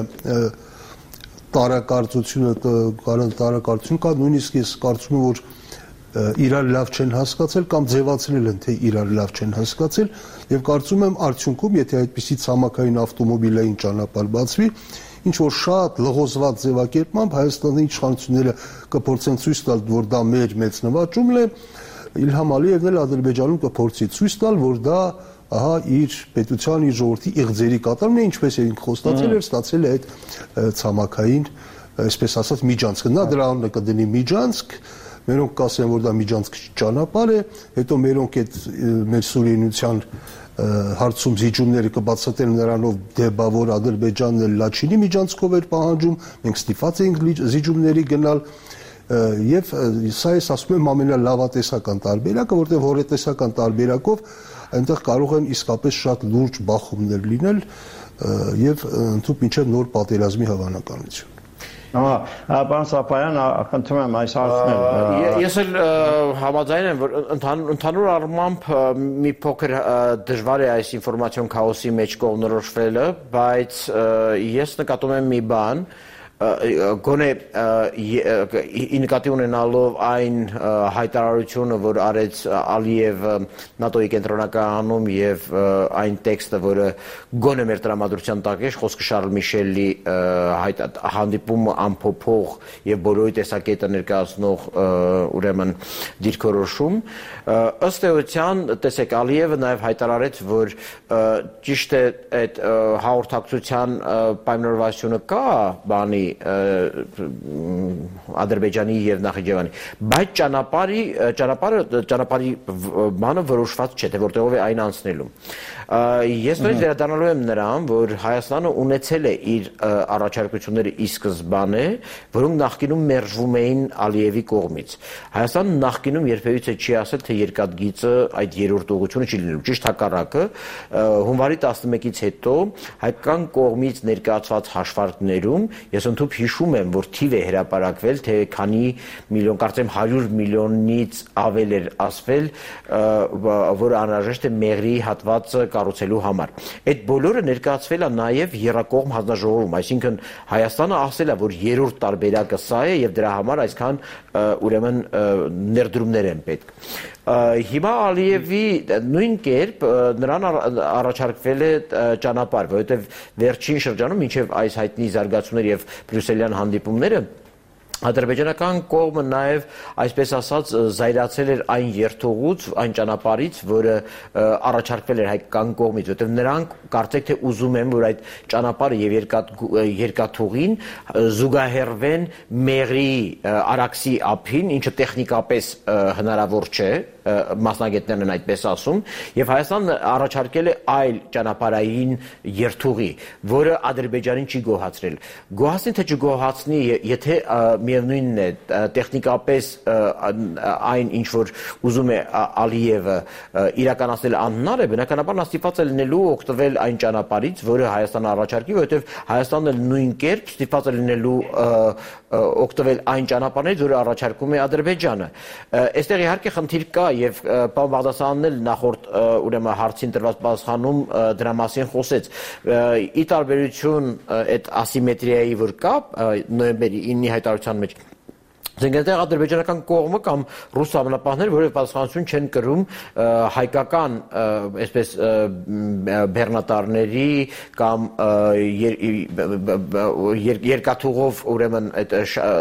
S7: տարակարծություն կա, նույնիսկ ես կարծում եմ, որ իրար լավ չեն հասկացել կամ ձևացրել են, թե իրար լավ չեն հասկացել, եւ կարծում եմ արդյունքում, եթե այդպիսի ցամաքային ավտոմոբիլային ճանապարհ բացվի, ինչ որ շատ լղոզված ձևակերպմամբ Հայաստանի իշխանությունները կփորձեն ցույց տալ, որ դա մեր մեծ նվաճումն է, Իլհամ Ալիևն էլ Ադրբեջանում կփորձի ցույց տալ, որ դա ահա իր պետության, իր ժողովրդի իղձերի կատարումն է, ինչպես ենք խոստացել եւ ստացել է այդ ցամաքային այսպես ասած միջանցքը։ Նա դրա անունը կդնի միջանցք, մերոնք կասեն, որ դա միջանցք ճանապարհ է, հետո մերոնք այդ մեր սուրենության հարցում զիջումները կբացատրեն նրանով դեպա, որ Ադրբեջանն էլ Լաչինի միջանցքով էր պահանջում, մենք ստիպված էինք զիջումների գնալ եւ սա ես ասում եմ ամենալավատեսական տարբերակը, որտեղ հորետեսական տարբերակով այնտեղ կարող են իսկապես շատ լուրջ բախումներ լինել եւ ընդհանուր մինչեւ նոր պատերազմի հավանականություն։
S1: Պարոն Սապարյան, խնդրում եմ այս հարցն
S6: Ես էլ համաձայն եմ, որ ընդհանուր առմամբ մի փոքր դժվար է այս ինֆորմացիոն քաոսի մեջ կողմնորոշվելը, բայց ես նկատում եմ մի բան, գոնե նկատի ունենալով այն հայտարարությունը, որ արեց Ալիևը ՆԱՏՕ-ի կենտրոնականում եւ այն տեքստը, որը գոնե մեր տրամադրության տակ է, խոսքը Շարլ Միշելի հանդիպումը ամփոփող եւ բոլորի տեսակետը ներկայացնող ուրեմն դիրքորոշում, ըստ էության, տեսեք, Ալիևը նաեւ հայտարարեց, որ ճիշտ է այդ հաղորդակցության պայմանավորվածությունը կա բանի Ադրբեջանի եւ Նախիջևանի, բայց ճանապարհի բանը որոշված չէ, թե որտեղով է այն անցնելու։ Ես նույնիսկ վերադառնալու եմ նրան, որ Հայաստանը ունեցել է իր առաջարկությունները ի սկզբանե, որոնք նախկինում մերժվում էին Ալիևի կողմից։ Հայաստանը նախկինում երբևիցե չի ասել, թե երկաթգիծը այդ երրորդ ուղղությունը չի լինելու, ճիշտ հակառակը, հունվարի 11-ից հետո հայկական կողմից ներկայացված հաշվարկներում ես ընդհանուր հիշում եմ, որ թիվ է հրապարակվել, թե քանի միլիոն, կարծեմ 100 միլիոնից ավել էր ասվել, որը անհրաժեշտ է Մեղրիի հատվածը կառուցելու համար։ Այդ բոլորը ներկայացվել է նաև եռակողմ հանձնաժողովում, այսինքն Հայաստանը ասել է, որ երրորդ տարբերակը սա է եւ դրա համար այսքան ուրեմն ներդրումներ են պետք։ Հիմա Ալիևի նույն կերպ նրան առաջարկվել է ճանապարհ, որովհետև վերջին շրջանում մինչև այս հայտնի զարգացումներ եւ բրյուսելյան հանդիպումները Ադրբեջանական կողմը նաև, այսպես ասած, զայրացել էր այն երթուղուց, այն ճանապարհից, որը առաջարկվել էր հայկական կողմից, որտեղ նրանք կարծեք թե ուզում են, որ այդ ճանապարհը եւ երկաթուղին զուգահեռվեն Մեղրիի Արաքսի ափին, ինչը տեխնիկապես հնարավոր չէ, մասնագետներն են այդպես ասում, եւ Հայաստանն առաջարկել է այլ ճանապարհային երթուղի, որը Ադրբեջանին չի գոհացրել։ Գոհացնի թե չգոհացնի, եթե միևնույնն է տեխնիկապես այն ինչ որ ուզում է Ալիևը իրականացնել անհնար է, բնականաբար նա ստիպված է լինելու օգտվել այն ճանապարհից, որը Հայաստանը առաջարկի, որովհետև Հայաստանն էլ նույն կերպ ստիպված է լինելու օգտվել այն ճանապարհներից, որը առաջարկում է Ադրբեջանը։ Այստեղ իհարկե խնդիր կա եւ պարոն Բաղդասարյանն էլ նախորդ ուրեմն հարցին տրված պատասխանում դրա մասին խոսեց։ Ի տարբերություն այդ ասիմետրիայի, որ կա նոյեմբերի 9-ի հայտարարության մեջ, Զենգետեղ ադրբեջանական կողմը կամ ռուս ամենապահներ, որև պատասխանություն չեն կրում հայկական այսպես բեռնատարների կամ երկաթուղով ուրեմն այդ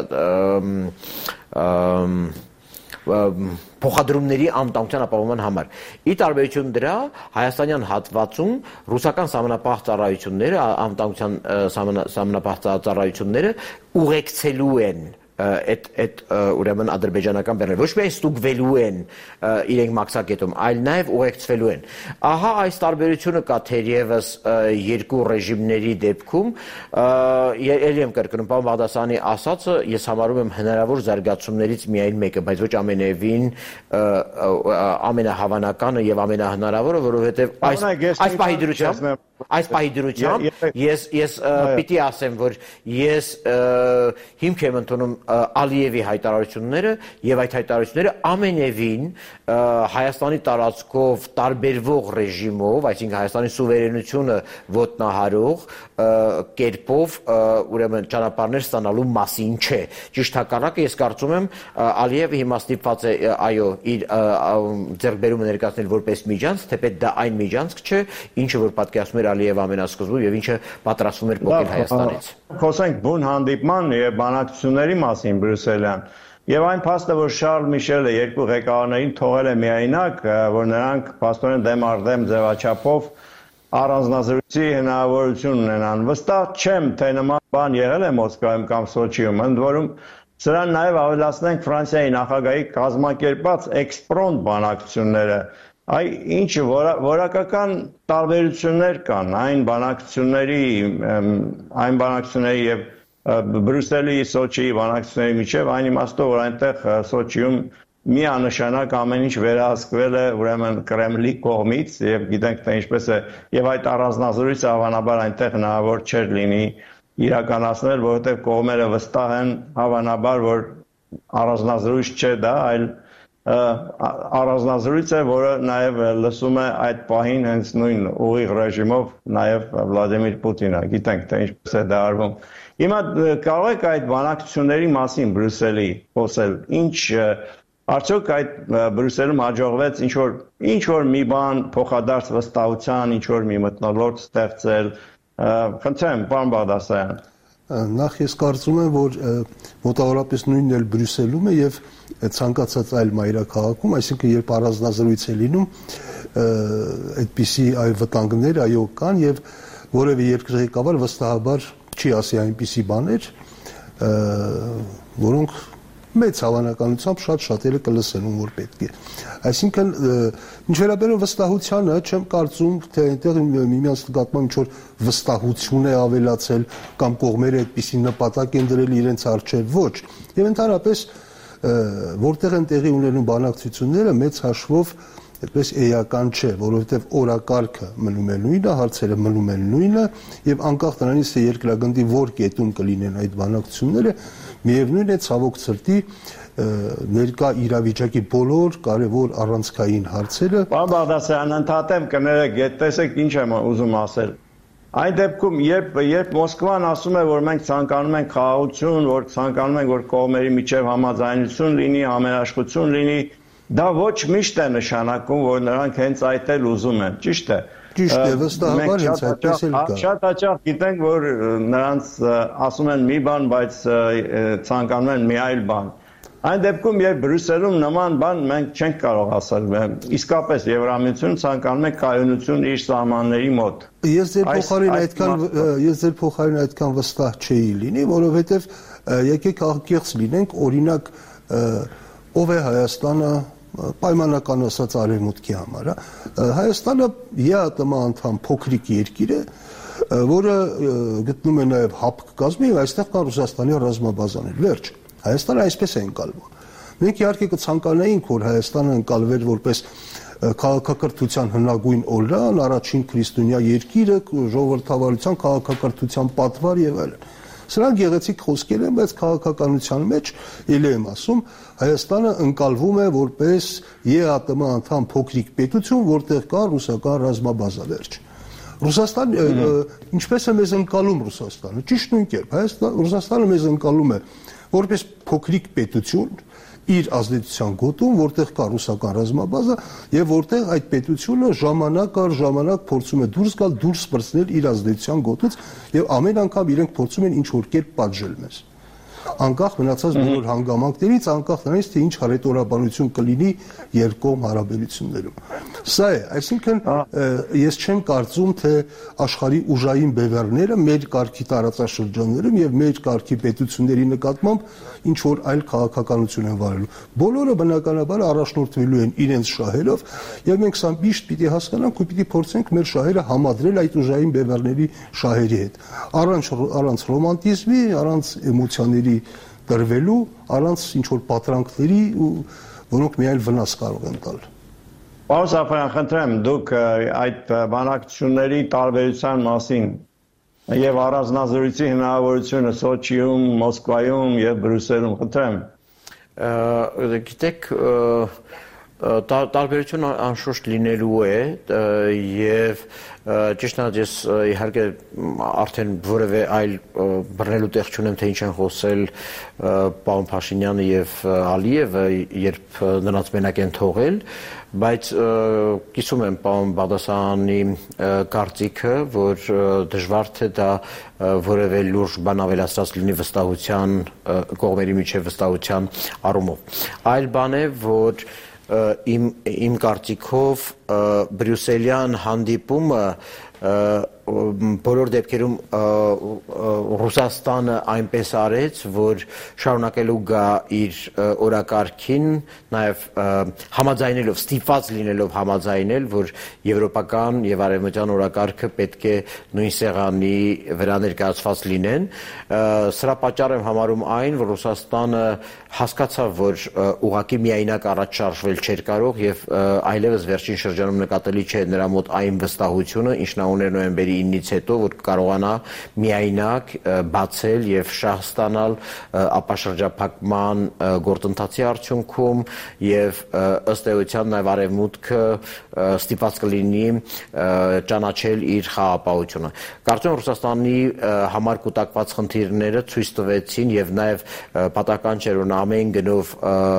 S6: փոխադրումների անվտանգության ապահովման համար։ Ի տարբերություն դրա, հայաստանյան հատվածում ռուսական սահմանապահ ծառայությունները, անվտանգության սահմանապահ ծառայությունները ուղեկցելու են այդ ուրեմն ադրբեջանական բեռներ, ոչ միայն ստուգվելու են իրենք մաքսակետում, այլ նաև ուղեկցվելու են։ Ահա այս տարբերությունը կա թերևս երկու ռեժիմների դեպքում, ելի եմ կրկնում պարոն Բաղդասարյանի ասածը, ես համարում եմ հնարավոր զարգացումներից միայն մեկը, բայց ոչ ամենևին ամենահավանականը եւ ամենահնարավորը, որովհետեւ այս պահի դրությամբ ես պիտի ասեմ, որ ես հիմք եմ ընդունում Ալիևի հայտարարությունները եւ այդ հայտարարությունները ամենևին Հայաստանի տարածքով տարբերվող ռեժիմով, այսինքն Հայաստանի սուվերենությունը ոտնահարող կերպով ուրեմն ճանապարհներ ստանալու մասին չէ։ Ճիշտ հակառակը ես կարծում եմ Ալիևը հիմա ստիպված է այո իր ձեռքբերումը ներկայացնել որպես միջանցք, թեպետ դա այն միջանցք չէ, ինչը որ պատկերացնում էր Ալիևը ամենասկզբում եւ ինչը պատրաստվում էր փոխել Հայաստանից։
S1: Խոսենք բուն հանդիպման եւ բանակցությունների մասին Բրյուսելյան եւ այն փաստը, որ Շարլ Միշելը երկու ղեկավարներին թողել է միայնակ, որ նրանք փաստորեն դեմ առ դեմ ձևաչափով առանձնազրույցի հնարավորություն ունենան։ Վստահ չեմ, թե նման բան եղել է Մոսկվայում կամ Սոչիում, ընդ որում սրան նաև ավելացնենք Ֆրանսիայի նախագահի կազմակերպած էքսպրոմտ բանակցությունները։ Ինչ որակական տարբերություններ կան այն բանակցությունների եւ Բրյուսելի Սոչիի բանակցությունների միջև, այն իմաստով, որ այնտեղ Սոչիում միանշանակ ամեն ինչ վերահսկվել է ուրեմն Կրեմլի կողմից եւ գիտենք թե ինչպես է եւ այդ առանձնազրույցը հավանաբար այնտեղ հնարավոր չէր լինի իրականացնել, որովհետեւ կողմերը վստահ են հավանաբար, որ առանձնազրույց չէ դա, այլ առանձնազրույց է, որը նաեւ լսում է այդ պահին հենց նույն ուղիղ ռեժիմով նաեւ Վլադիմիր Պուտինը, գիտենք թե ինչպես է դա արվում։ Հիմա կարող եք այդ բանակցությունների մասին Բրյուսելի խոսել, Արդյոք այդ Բրյուսելում հաջողվեց ինչ-որ մի բան փոխադարձ վստահության, ինչ-որ մի մթնոլորտ ստեղծել, խնդրեմ, պարոն Բաղդասարյան։
S7: Նախ ես կարծում եմ, որ մոտավորապես նույնն էլ Բրյուսելում է եւ ցանկացած այլ մայրաքաղաքում, այսինքն երբ առանձնազրույց է լինում, այդպիսի այ վտանգներ այո կան եւ որևէ երկրի ղեկավար վստահաբար չի ասի այնպիսի բաներ, որոնք մեծ հավանականությամբ շատերը կլսեն որ պետք է։ Այսինքն ինչ վերաբերում վստահությանը, չեմ կարծում, թե այնտեղ միմյանց նկատմամբ ինչ-որ վստահություն է ավելացել կամ կողմերը այդպիսի նպատակ են դրել իրենց առջև, ոչ։ Եվ ընդհանրապես որտեղ են տեղի ունենում բանակցությունները մեծ հաշվով այդպես էական չէ, որովհետև օրակարգը մնում է նույնը, հարցերը մնում են նույնը եւ անկախ նրանից թե երկրագնդի որ կետում կլինեն այդ բանակցությունները, միևնույն է ցավոք սրտի ներկա իրավիճակի բոլոր կարևոր առանցքային հարցերը։
S1: Պարոն Բաղդասարյան, ընդհատեմ կներեք, տեսեք ինչ եմ ուզում ասել։ Այն դեպքում, երբ Մոսկվան ասում է, որ մենք ցանկանում ենք խաղաղություն, որ ցանկանում ենք, որ կողմերի միջև համաձայնություն լինի, համերաշխություն լինի, դա ոչ միշտ է նշանակում, որ նրանք հենց այդ էլ ուզում են, ճիշտ է։
S7: Ճիշտ է, վստահաբար հենց այդպես էլ կա։
S1: Շատ հաճախ գիտենք, որ նրանց ասում են մի բան, բայց ցանկանում են մի այլ բան։ Այն դեպքում, երբ Բրյուսելում նման բան մենք չենք կարող ասել, իսկապես Եվրամիությունը ցանկանում է կայունություն իր սահմանների մոտ։
S7: Ես ձեր փոխարեն այդքան վստահ չէի լինի, որովհետև եկեք անկեղծ լինենք, օրինակ ով է Հայաստանը պայմանական ասած արևմուտքի համար, Հայաստանը ԵԱՏՄ անդամ փոքրիկ երկիր է, որը գտնում է նաև հապկ կազմի, այստեղ կան Ռուսաստանի ռազմաբազաներ, վերջ։ Հայաստանը այսպես է ընկալվում։ Մենք իհարկե կցանկանայինք, որ Հայաստանը ընկալվեր որպես քաղաքակրթության հնագույն օրրան, առաջին քրիստոնյա երկիրը, ժողովրդավարության քաղաքակրթության պատվար եւ այլն։ Սրանք գեղեցիկ խոսքեր են, բայց քաղաքականության մեջ, ելի եմ ասում, Հայաստանը ընկալվում է որպես ԵԱՏՄ անդամ փոքրիկ պետություն, որտեղ կա ռուսական ռազմաբազա, վերջ։ Ռուսաստան ինչպես է մեզ ընկալում Ռուսաստանը, ճիշտ նույն կերպ, Ռուսաստանը մեզ ընկալում է որպես փոքրիկ պետություն իր ազդեցության գոտում, որտեղ կա ռուսական ռազմաբազա եւ որտեղ այդ պետությունը ժամանակ առ ժամանակ փորձում է դուրս գալ, դուրս սպրծնել իր ազդեցության գոտուց եւ ամեն անգամ իրենք փորձում են ինչ-որ կերպ պատժել մեզ։ Անկախ մնացած բոլոր հանգամանքներից, անկախ նրանից թե ինչ հարետորաբանություն կլինի երկկողմ հարաբերություններում։ Սա է, այսինքն ես չեմ կարծում, թե աշխարհի ուժային բևեռները մեր կարգի տարածաշրջաններում եւ մեր կարգի պետությունների նկատմամբ ինչ որ այլ քաղաքականություն են վարելու։ Բոլորը բնականաբար առաջնորդվելու են իրենց շահերով եւ մենք սա միշտ պիտի հասկանանք ու պիտի փորձենք մեր շահերը համադրել այդ ուժային բևեռների շահերի հետ։ Առանց ռոմանտիզմի, առանց էմոցիաների դրվելու, առանց ինչ-որ պատրանքների, որոնք միայն վնաս կարող են տալ։
S1: Պարոն Սաֆարյան, խնդրեմ, դուք այդ բանակցությունների տարբերության մասին եւ առանձնազրույցի հնարավորությունը Սոչիում, Մոսկվայում եւ Բրյուսելում, խնդրեմ։
S6: Գիտեք, տարբերություն անշուշտ լինելու է եւ ճիշտ է, ես իհարկե արդեն որևէ այլ բռնելու տեղ չունեմ, թե ինչ են խոսել պարոն Փաշինյանը եւ Ալիևը, երբ նրանց մենակ են թողել, բայց կիսում եմ պարոն Բաղդասարյանի կարծիքը, որ դժվար թե դա որևէ լուրջ բան ավելացած լինի վստահության կողմերի միջև վստահության առումով։ Այլ բան է, որ իմ կարծիքով բրյուսելյան հանդիպումը բոլոր դեպքերում Ռուսաստանը այնպես արեց, որ շարունակելու գա իր օրակարգին, նաև համաձայնելով, ստիպված լինելով համաձայնել, որ եվրոպական եւ արևմտյան օրակարգը պետք է նույն սեղանի վրա ներկայացված լինեն։ Սրա պատճառ եմ համարում այն, որ Ռուսաստանը հասկացավ, որ ուղղակի միայնակ առաջ շարժվել չէր կարող եւ այլևս վերջին շրջանում նկատելի չէ նրա մոտ այն վստահությունը, ինչ նա ուներ նոյեմբերի 9-ից հետո, որ կարողանա միայնակ բացել եւ շահ ստանալ ապաշրջափակման գործընթացի արդյունքում եւ ըստ էության նաեւ արևմուտքը ստիպված կլինի ճանաչել իր խաղաղապահությունը։ Կարծում եմ Ռուսաստանի համար կուտակված խնդիրները ցույց տվեցին եւ նաեւ պատահական չէր, որ ամեն գնով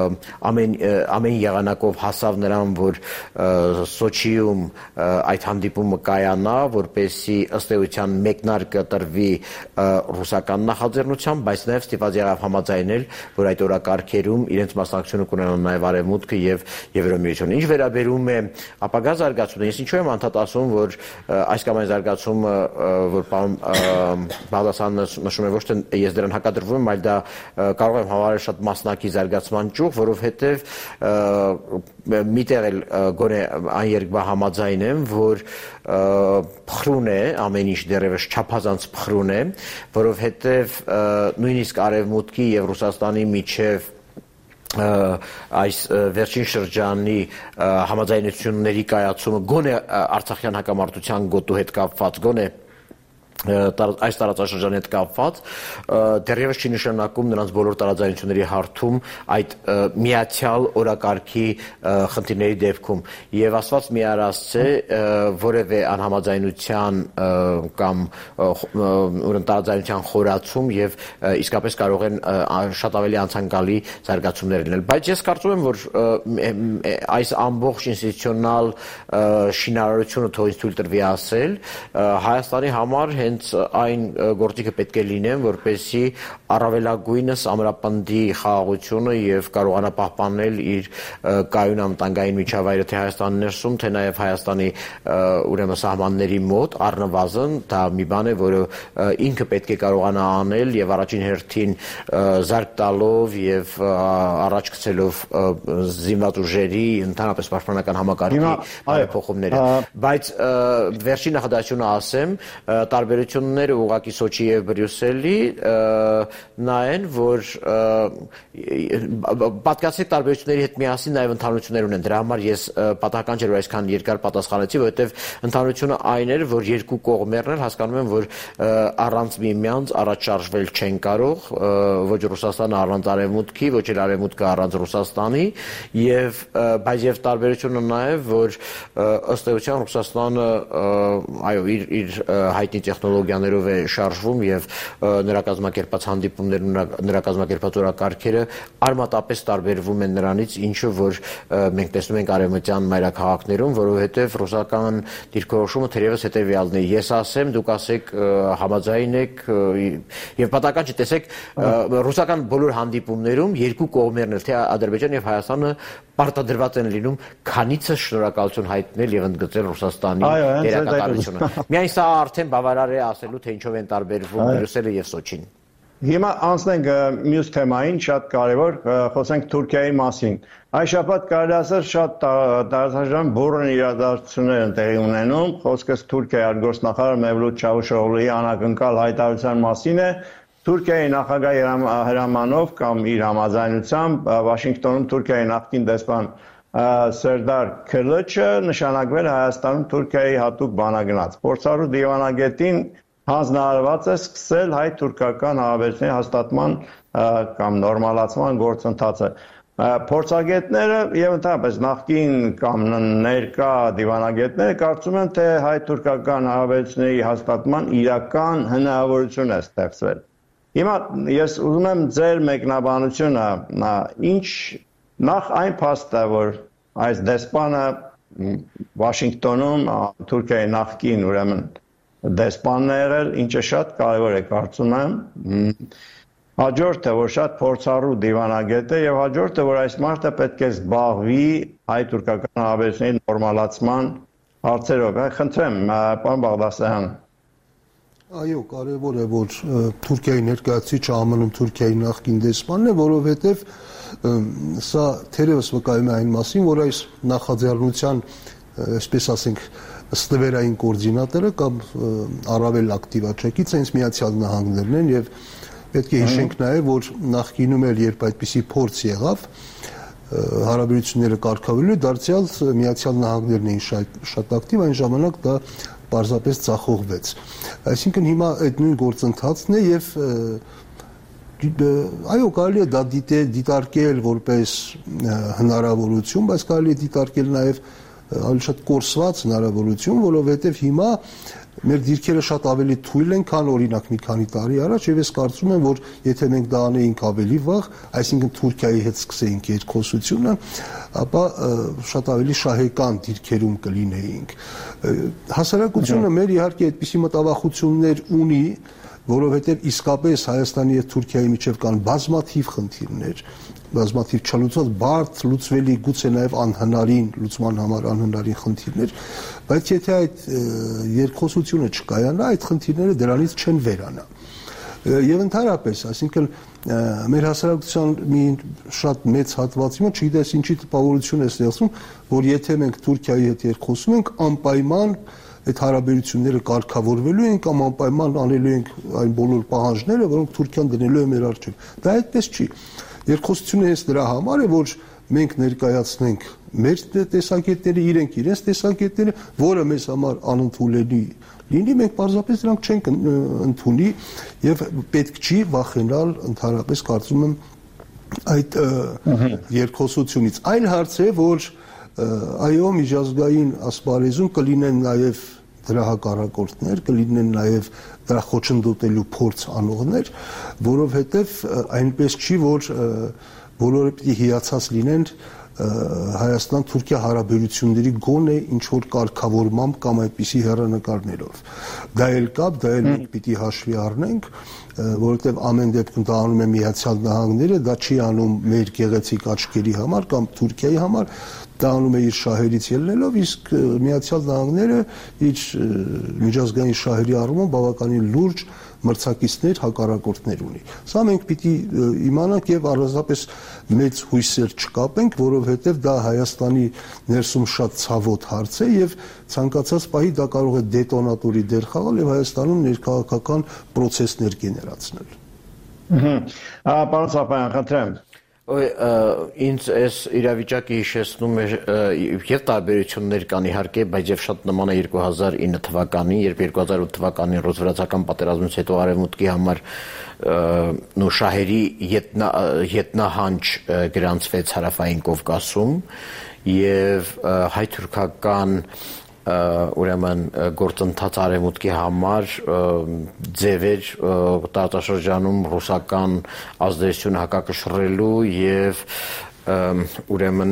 S6: ամեն եղանակով հասավ նրան, որ Սոչիում այդ հանդիպումը կայանա, որպեսզի ըստ էության մեկնարկը տրվի ռուսական նախաձեռնությամբ, բայց նաև ստիպված եղավ համաձայնել, որ այդ օրակարգերում իրենց մասնակցությունը կունենան նաև Արևմուտքը եւ Եվրամիությունը։ Ինչ վերաբերում է ապագա զարգացումներին, ես ինչու եմ անդադ ասում, որ այս կամ այն զարգացումը, որ պարոն Բաղդասարյանը նշում է, ոչ թե ես դրան հակադրվում եմ, այլ դա կարող եմ համարել շատ մասնակի զարգացման ճյուղ, որովհետեւ միտեղ էլ գոնե այն երկբա համաձայն եմ, որ փխրուն է ամեն ինչ դեռևս չափազանց փխրուն է, որովհետև նույնիսկ Արևմուտքի եւ Ռուսաստանի միջև այս վերջին շրջանի համաձայնությունների կայացումը գոնե Արցախյան հակամարտության գոտու հետ կապված, գոնե այս տարածաշրջանի հետ կապված դեռևս չի նշանակում նրանց բոլոր տարաձայնությունների հարթում այդ միացյալ օրակարգի խնդիրների դեպքում եւ ասված մի արածե որևէ անհամաձայնության կամ ուրեմն տարաձայնության խորացում եւ իսկապես կարող են շատ ավելի անցանկալի զարգացումներ լինել, բայց ես կարծում եմ, որ այս ամբողջ ինստիտուցիոնալ շինարարությունը թող ինձ թույլ տրվի ասել Հայաստանի համար հենց այն գործիքը պետք է լինեն, որպեսզի առավելագույնս ամրապնդի խաղաղությունը եւ կարողանա պահպանել իր կայուն անվտանգային միջավայրը թե Հայաստանի ներսում, թե նաեւ Հայաստանի ուրեմն սահմանների մոտ, առնվազն դա մի բան է, որը ինքը պետք է կարողանա անել եւ առաջին հերթին զարգ տալով եւ առաջ գցելով զինված ուժերի ընդհանրապես պաշտպանական համակարգի բարեփոխումները, բայց վերջին նախադասությունը ասեմ, տարբերությունները ուղղակի Սոչի եւ Բրյուսելի նա են, որ պատկասի տարբերությունների հետ միասին նաեւ ընդհանրություններ ունեն։ Դրա համար ես պատահական չէր, որ այսքան երկար պատասխանեցի, որովհետեւ ընդհանրությունը այն էր, որ երկու կողմերն էլ հասկանում են, որ առանց միմյանց առաջ շարժվել չեն կարող, ոչ Ռուսաստանը առանց Արևմուտքի, ոչ էլ Արևմուտքը առանց Ռուսաստանի, եւ բայց եւ տարբերությունը նաեւ, որ ըստ էության Ռուսաստանը այո իր հայտնի տեխնոլոգիաներով է շարժվում եւ նրա կազմակերպած հանդիպումներն ու նրա կազմակերպած օրակարգերը արմատապես տարբերվում են նրանից, ինչը որ մենք տեսնում ենք արևմտյան մայրաքաղաքներում, որովհետեւ ռուսական դիրքորոշումը թերևս հետեւյալն է. ես ասեմ, դուք ասեք համաձայն եք եւ պատահական չի, տեսեք ռուսական բոլոր հանդիպումներում երկու կողմերն էլ թե Ադրբեջանը եւ Հայաստանը պարտադրված են լինում քանիցը շնորհակալություն հայտնել եւ ընդգծել Ռուսաստանի դերակատարությունը։ Միայն սա արդեն բավարար է ասելու, թե ինչով են տարբերվում Բրյուսելը եւ Սոչին։
S1: Հիմա անցնենք մյուս թեմային, շատ կարևոր, խոսենք Թուրքիայի մասին։ Այս շաբաթ կարելի ասել շատ տարածաշրջանում բուռն իրադարձություններ են տեղի ունենում, խոսքս Թուրքիայի արտգործնախարար Մևլութ Չավուշօղլուի անակնկալ հայտարարության մասին է։ Թուրքիայի նախագահ հրամանով կամ իր համաձայնությամբ Վաշինգտոնում Թուրքիայի նախկին դեսպան Սերդար Քելիչը նշանակվել Հայաստանում Թուրքիայի հատուկ բանագնաց։ Փորձառու դիվանագետին հանձնարարված է սկսել հայ-թուրքական հարաբերությունների հաստատման կամ նորմալացման գործընթացը։ Փորձագետները եւ ընդհանրապես նախկին կամ ներկա դիվանագետները կարծում են, թե հայ-թուրքական հարաբերությունների հաստատման իրական հնարավորություն է ստեղծվել։ Հիմա ես ուզում եմ ձեր մեկնաբանությունը, ինչ նախ այն փաստը, որ այս դեսպանը Վաշինգտոնում Թուրքիայի նախկին ուրեմն դեսպանն է եղել, ինչը շատ կարևոր է կարծում եմ։ Հաջորդը, որ շատ փորձառու դիվանագետ է եւ հաջորդը, որ այս մարդը պետք է զբաղվի հայ-թուրքական հարաբերությունների նորմալացման հարցերով։ Խնդրեմ, պարոն Բաղդասարյան։
S7: Այո, կարևոր է, որ Թուրքիայի ներկայացուցիչը ԱՄՆ-ում Թուրքիայի նախկին դեսպանն է, որովհետև սա թերևս վկայում է այն մասին, որ այս նախաձեռնության, այսպես ասենք, ստվերային կոորդինատորը կամ առավել ակտիվ աջակից հենց Միացյալ Նահանգներն են եւ պետք է հիշենք նաեւ, որ նախկինում էլ երբ այդպիսի փորձ եղավ հարաբերությունները կարգավորելու, դարձյալ Միացյալ Նահանգներն էին շատ ակտիվ, այն ժամանակ դա պարզապես ծախողվեց։ Այսինքն հիմա այդ նույն գործընթացն է եւ այո, կարելի է դա դիտարկել որպես հնարավորություն, բայց կարելի է դիտարկել նաեւ ավելի շատ կորսված հնարավորություն, որովհետեւ հիմա մեր դիրքերը շատ ավելի թույլ են, քան օրինակ մի քանի տարի առաջ, եւ ես կարծում եմ, որ եթե մենք դա անեինք ավելի վաղ, այսինքն Թուրքիայի հետ սկսեինք երկխոսությունը, ապա շատ ավելի շահեկան դիրքերում կլինեինք։ Հասարակությունը մեր իհարկե այդպիսի մտավախություններ ունի, որովհետև իսկապես Հայաստանի եւ Թուրքիայի միջև կան բազմաթիվ խնդիրներ, բազմաթիվ չլուծված, բարդ լուծվելի, գուցե նաեւ անհնարին լուծման համար անհնարին խնդիրներ, բայց եթե այդ երկխոսությունը չկայանա, այդ խնդիրները դրանից չեն վերանա։ Եվ ընդհանրապես, այսինքն մեր հասարակության մի շատ մեծ հատվածի մոտ, չգիտես ինչի տպավորություն է ստեղծում, որ եթե մենք Թուրքիայի հետ երկխոսում ենք, անպայման այդ հարաբերությունները կարգավորվելու են կամ անպայման անելու ենք այն բոլոր պահանջները, որոնք Թուրքիան դնելու է մեր առջև։ Դա այդպես չի։ Երկխոսությունը հենց դրա համար է, որ մենք ներկայացնենք մեր տեսակետները, իրենք իրենց տեսակետները, որը մեզ համար անընդունելի լինի, մենք պարզապես դրանք չենք ընդունի եւ պետք չի վախենալ ընդհանրապես կարծում եմ այդ երկխոսությունից։ Այլ հարց է, որ այո, միջազգային ասպարեզում կլինեն նաև դրա հակառակորդներ, կլինեն նաև դրա խոչընդոտելու փորձ անողներ, որովհետև այնպես չի, որ բոլորը պիտի հիացած լինեն Հայաստան-Թուրքիա հարաբերությունների գոնե ինչ-որ կարգավորմամբ կամ այդպիսի հեռանկարներով։ Դա էլ կա, դա էլ մենք պիտի հաշվի առնենք, որովհետև ամեն դեպքում դա անում է Միացյալ Նահանգները, դա չի անում մեր գեղեցիկ աչքերի համար կամ Թուրքիայի համար, դա անում է իր շահերից ելնելով, իսկ Միացյալ Նահանգները իր միջազգային շահերի առումով բավականին լուրջ մրցակիցներ, հակառակորդներ ունի։ Սա մենք պիտի իմանանք եւ առանձնապես մեծ հույսեր չկապենք, որովհետեւ դա Հայաստանի ներսում շատ ցավոտ հարց է եւ ցանկացած պահի դա կարող է դետոնատորի դեր խաղալ եւ Հայաստանում ներքաղաքական պրոցեսներ գեներացնել։
S1: Պարոն Սապայան, խնդրեմ։
S6: Ինձ այս իրավիճակը հիշեցնում է եւ տարբերություններ կան իհարկե, բայց եւ շատ նման է 2009 թվականին, երբ 2008 թվականին ռուսվրացական պատերազմից հետո արևմուտքի համար նո շահերի ետնահանջ գրանցվեց Հարավային Կովկասում եւ հայ-թուրքական ուրեմն գործընթաց արևմուտքի համար ձևեր տարածաշրջանում ռուսական ազդեցություն հակակշռելու եւ ուրեմն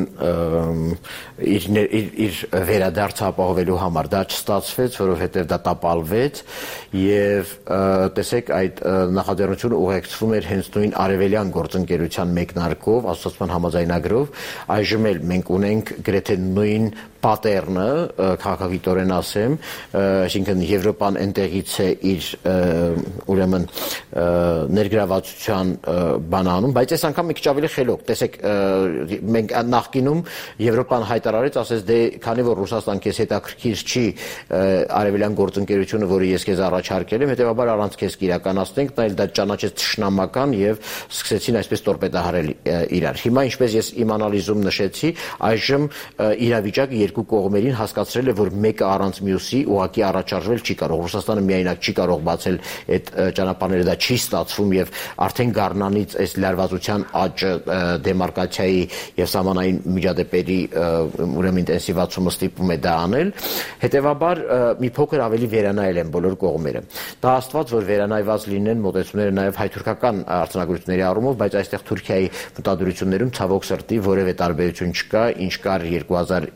S6: իր վերադարձը ապահովելու համար դա չստացվեց, որովհետև դա տապալվեց եւ տեսեք այդ նախաձեռնությունը ուղեկցվում էր հենց նույն արևելյան գործընկերության մեկնարկով, ասոցիացիան համաձայնագրով, այժմ էլ մենք ունենք գրեթե նույն պատերնը, քաղաքագիտորեն ասեմ, այսինքն Եվրոպան այնտեղից է իր ուրեմն ներգրավվածության բանանում, բայց այս անգամ մի քիչ ավելի խելոք, տեսեք մենք նախկինում Եվրոպան հայտարարեց, ասես դե քանի որ Ռուսաստան քեզ հետաքրքիր չի արևելյան գործընկերությունը, որը ես քեզ առաջարկել եմ, հետեւաբար առանց քեզ կիրականացնենք, դա էլ դա ճանաչեց թշնամական եւ սկսեցին այսպես տորպեդահարել իրար։ Հիմա ինչպես ես իմ անալիզում նշեցի, այժմ իրավիճակը երկու կողմերին հասկացրել է, որ մեկը առանց մյուսի ուղղակի առաջարժվել չի կարող։ Ռուսաստանը միայնակ չի կարող բացել այդ ճանապարհները, դա չի ստացվում եւ արդեն գառնանից այս լարվածության աճը դեմարկացիայի եւ սահմանային միջադեպերի ուրեմն ինտենսիվացումը ստիպում է դա անել։ Հետևաբար մի փոքր ավելի վերանայել են բոլոր կողմերը։ Դա աստված, որ վերանայված լինեն մոտեցումները նաեւ հայ-թուրքական արձանագրությունների առումով, բայց այստեղ Թուրքիայի մտադրություններում ցավոք սրտի որևէ տարբերություն չկա, ինչ կար 2009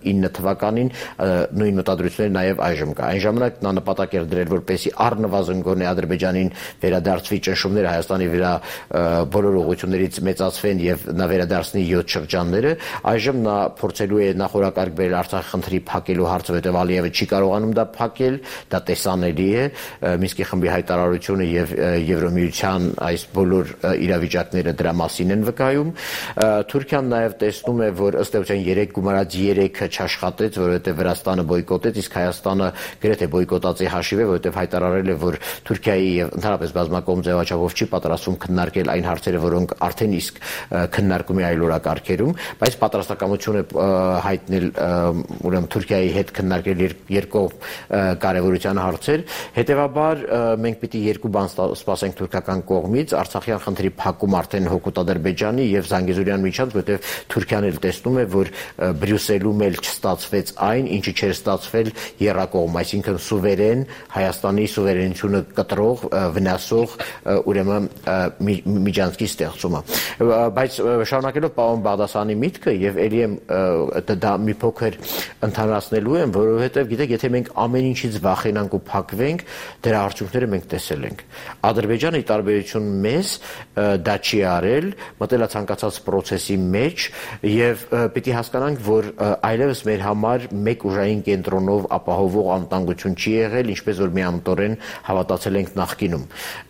S6: թվականին նույն մտադրությունները նաև այժմ կա։ Այն ժամանակ նա նպատակ էր դրել, որպեսզի առնվազն գոնե Ադրբեջանին վերադարձվի ճնշումները Հայաստանի վրա բոլոր ուղղություններից մեծացվեն եւ նա վերադարձնի 7 շրջանները։ Այժմ նա փորձելու է նախորակարգ բերել Արցախի խնդրի փակելու հարցը, որտեղ Ալիևը չի կարողանում դա փակել, դա տեսանելի է։ Մինսկի խմբի հայտարարությունը եւ Եվրոմիության այս բոլոր իրավիճակները դրա մասին են վկայում։ Թուրքիան նաև տեսնում է, որ ըստ էության 3 գումարած 3-ը չաշխատեց, որովհետև Վրաստանը բոյկոտեց, իսկ Հայաստանը գրեթե բոյկոտացի հաշիվ է, որովհետև հայտարարել է, որ Թուրքիայի եւ ընդհանրապես բազմակողմ ձևաչափով չի պատրաստվում քննարկել այն հարցերը, որոնք արդեն իսկ քննարկումի այլ օրակարգերում, բայց պատրաստակամություն է հայտնել ուրեմն Թուրքիայի հետ քննարկել երկկողմ կարևորության հարցեր։ Հետևաբար մենք պիտի երկու բան սպասենք թուրքական կողմից, Արցախյան խնդրի փակում արդեն հօգուտ Ադրբեջանի եւ Զանգեզուրյան միջանց, որտեղ Թուրքիան էլ տեսնում է, որ Բրյուսելում էլ չստացվեց այն, ինչը չէր ստացվել եռակողմ, այսինքն սուվերեն Հայաստանի սուվերենությունը կտրող, վնասող ուրեմն միջանցքի ստեղծումը։ Բայց շարունակելով պարոն Բաղդասարյանի միտքը եւ ելի եմ դա մի փոքր ընդհանրացնելու եմ, որովհետեւ գիտեք, եթե մենք ամեն ինչից վախենանք ու փակվենք, դրա արդյունքները մենք տեսել ենք։ Ադրբեջանը ի տարբերություն մեզ դա չի արել, մտել է ցանկացած process-ի մեջ եւ պիտի հասկանանք, որ այլևս մեր համար մեկ ուժային կենտրոնով ապահովող անվտանգություն չի եղել, ինչպես որ միամտորեն հավատացել ենք նախկինում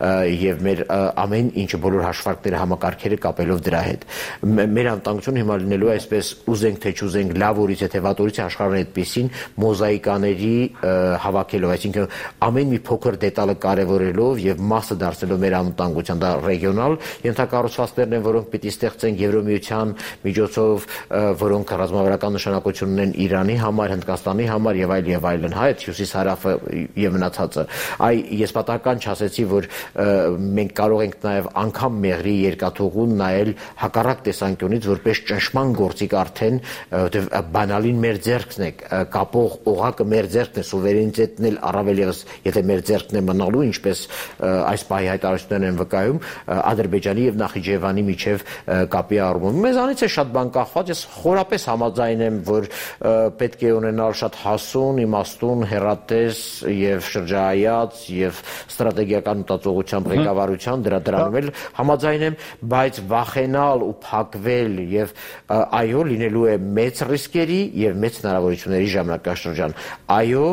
S6: եւ մեր ամեն ինչը բոլոր հաշվարկները համակարգերը կապելով դրա հետ։ Մեր անվտանգությունը հիմա լինելու է այսպես ուզենք թե չուզենք, լավ օրից եթե վատ օրից աշխարհը այդպեսին մոզաիկաների հավաքելով, այսինքն ամեն մի փոքր դետալը կարևորելով եւ մասը դարձնելով մեր անվտանգության, դա ռեգիոնալ ենթակառուցվածքներն են, որոնք պիտի ստեղծեն Եվրոմիության միջոցով, որոնք ռազմավարական նշանակություն ունեն Իրանի համար, Հնդկաստանի համար եւ այլն, հայ հյուսիս-հարավը եւ մնացածը։ Ես պատահական չասեցի, որ մենք կարող ենք նաեւ անգամ մեղրի երկաթուղուն նայել հակառակ տեսանկյունից, որպես ճնշման գործիք արդեն, որտեղ բանալին մեր ձեռքն է, կապող օղակը մեր ձեռքն է, սուվերենիտետն էլ առավել եւս, եթե մեր ձեռքն է մնալու, ինչպես այս պահի հայտարարություններն են վկայում, Ադրբեջանի եւ Նախիջևանի միջև կապի առումով։ Մեզանից է շատ բան կախված, ես խորապես համաձայն եմ, որ պետք է ունենալ շատ հասուն, իմաստուն, հեռատես եւ շրջայաց եւ ստրատեգիական մտածողությամբ ղեկավարության դրանում էլ համաձայն եմ, բայց վախենալ ու փակվել եւ այո, լինելու է մեծ ռիսկերի եւ մեծ հնարավորությունների ժամանակաշրջան։ Այո,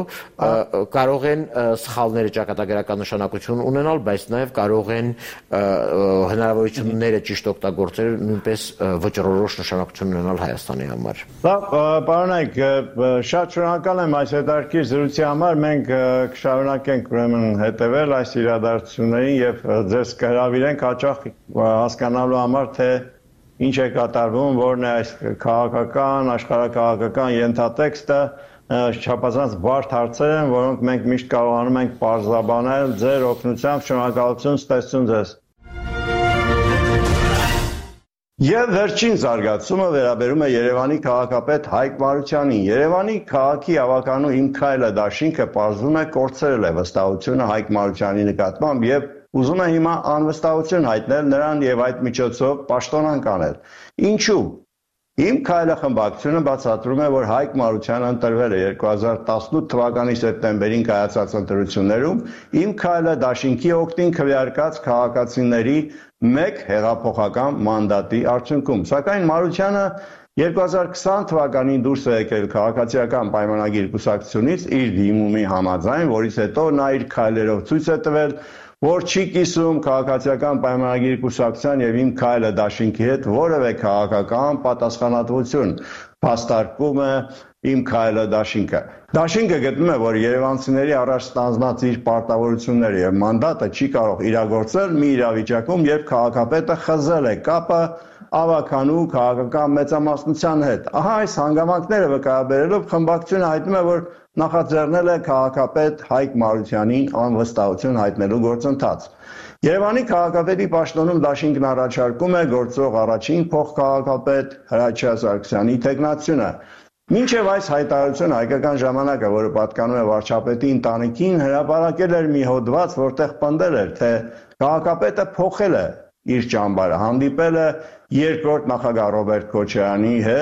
S6: կարող են սխալները ճակատագրական նշանակություն ունենալ, բայց նաեւ կարող են հնարավորությունները ճիշտ օգտագործել նույնպես վճռորոշ նշանակություն ունենալ Հայաստանի համար։
S1: Պարոնայք, շատ շնորհակալ եմ այս հետաքրքիր զրույցի համար։ Մենք կշարունակենք ուրեմն հետևել այս իրադարձություններին եւ ձեզ կհրավիրենք հաճախ հասկանալու համար, թե ինչ է կատարվում, որն է այս քաղաքական, աշխարհակաղակական ենթատեքստը, չափազանց բարդ հարցեր են, որոնք մենք միշտ կարողանում ենք պարզաբանել ձեր օգնությամբ։ Շնորհակալություն, ստեսություն ձեզ։ Եվ վերջին զարգացումը վերաբերում է Երևանի քաղաքապետ Հայկ Մարությանին։ Երևանի քաղաքի ավականու Իմ քայլը դաշինքը պարզվում է կորցրել է վստահությունը Հայկ Մարությանի նկատմամբ եւ ուզում է հիմա անվստահություն հայտնել նրան եւ այդ միջոցով պաշտոնանկ անել։ Ինչու՞։ Իմ քայլը խմբակցությունը բացատրում է, որ Հայկ Մարությանը ընտրվել է 2018 թվականի սեպտեմբերին կայացած ընտրություններում Իմ քայլը դաշինքի օգտին քվեարկած քաղաքացիների մեկ հեղափոխական մանդատի արդյունքում։ Սակայն Մարությանը 2020 թվականին դուրս է եկել քաղաքացիական պայմանագիր կուսակցությունից իր դիմումի համաձայն, որից հետո նա իր քայլերով ցույց է տվել, որ չի կիսում քաղաքացիական պայմանագիր կուսակցության եւ Իմ քայլը դաշինքի հետ որևէ քաղաքական պատասխանատվություն, փաստարկում է Իմ քայլը դաշինքը։ Դաշինքը գտնում է, որ երևանցիների առաջ ստանձնած իր պարտավորությունները եւ մանդատը չի կարող իրագործել մի իրավիճակում, երբ քաղաքապետը խզել է կապը ավականու քաղաքական մեծամասնության հետ։ Ահա այս հանգամանքները վկայաբերելով խմբակցությունը հայտնում է, որ նախաձեռնել է քաղաքապետ Հայկ Մարությանին անվստահություն հայտնելու գործընթաց։ Երևանի քաղաքապետի պաշտոնում դաշինքն առաջարկում է գործող առաջին փոխքաղաքապետ Հրաչյա Սարգսյանի թեկնածությունը։ Մինչև այս հայտարարությունը Հայկական ժամանակը, որը պատկանում է վարչապետի ընտանիքին, հրապարակել էր մի հոդված, որտեղ պնդել էր, թե քաղաքապետը փոխել է իր ճամբարը, հանդիպել է երկրորդ նախագահ Ռոբերտ Քոչարյանի հետ,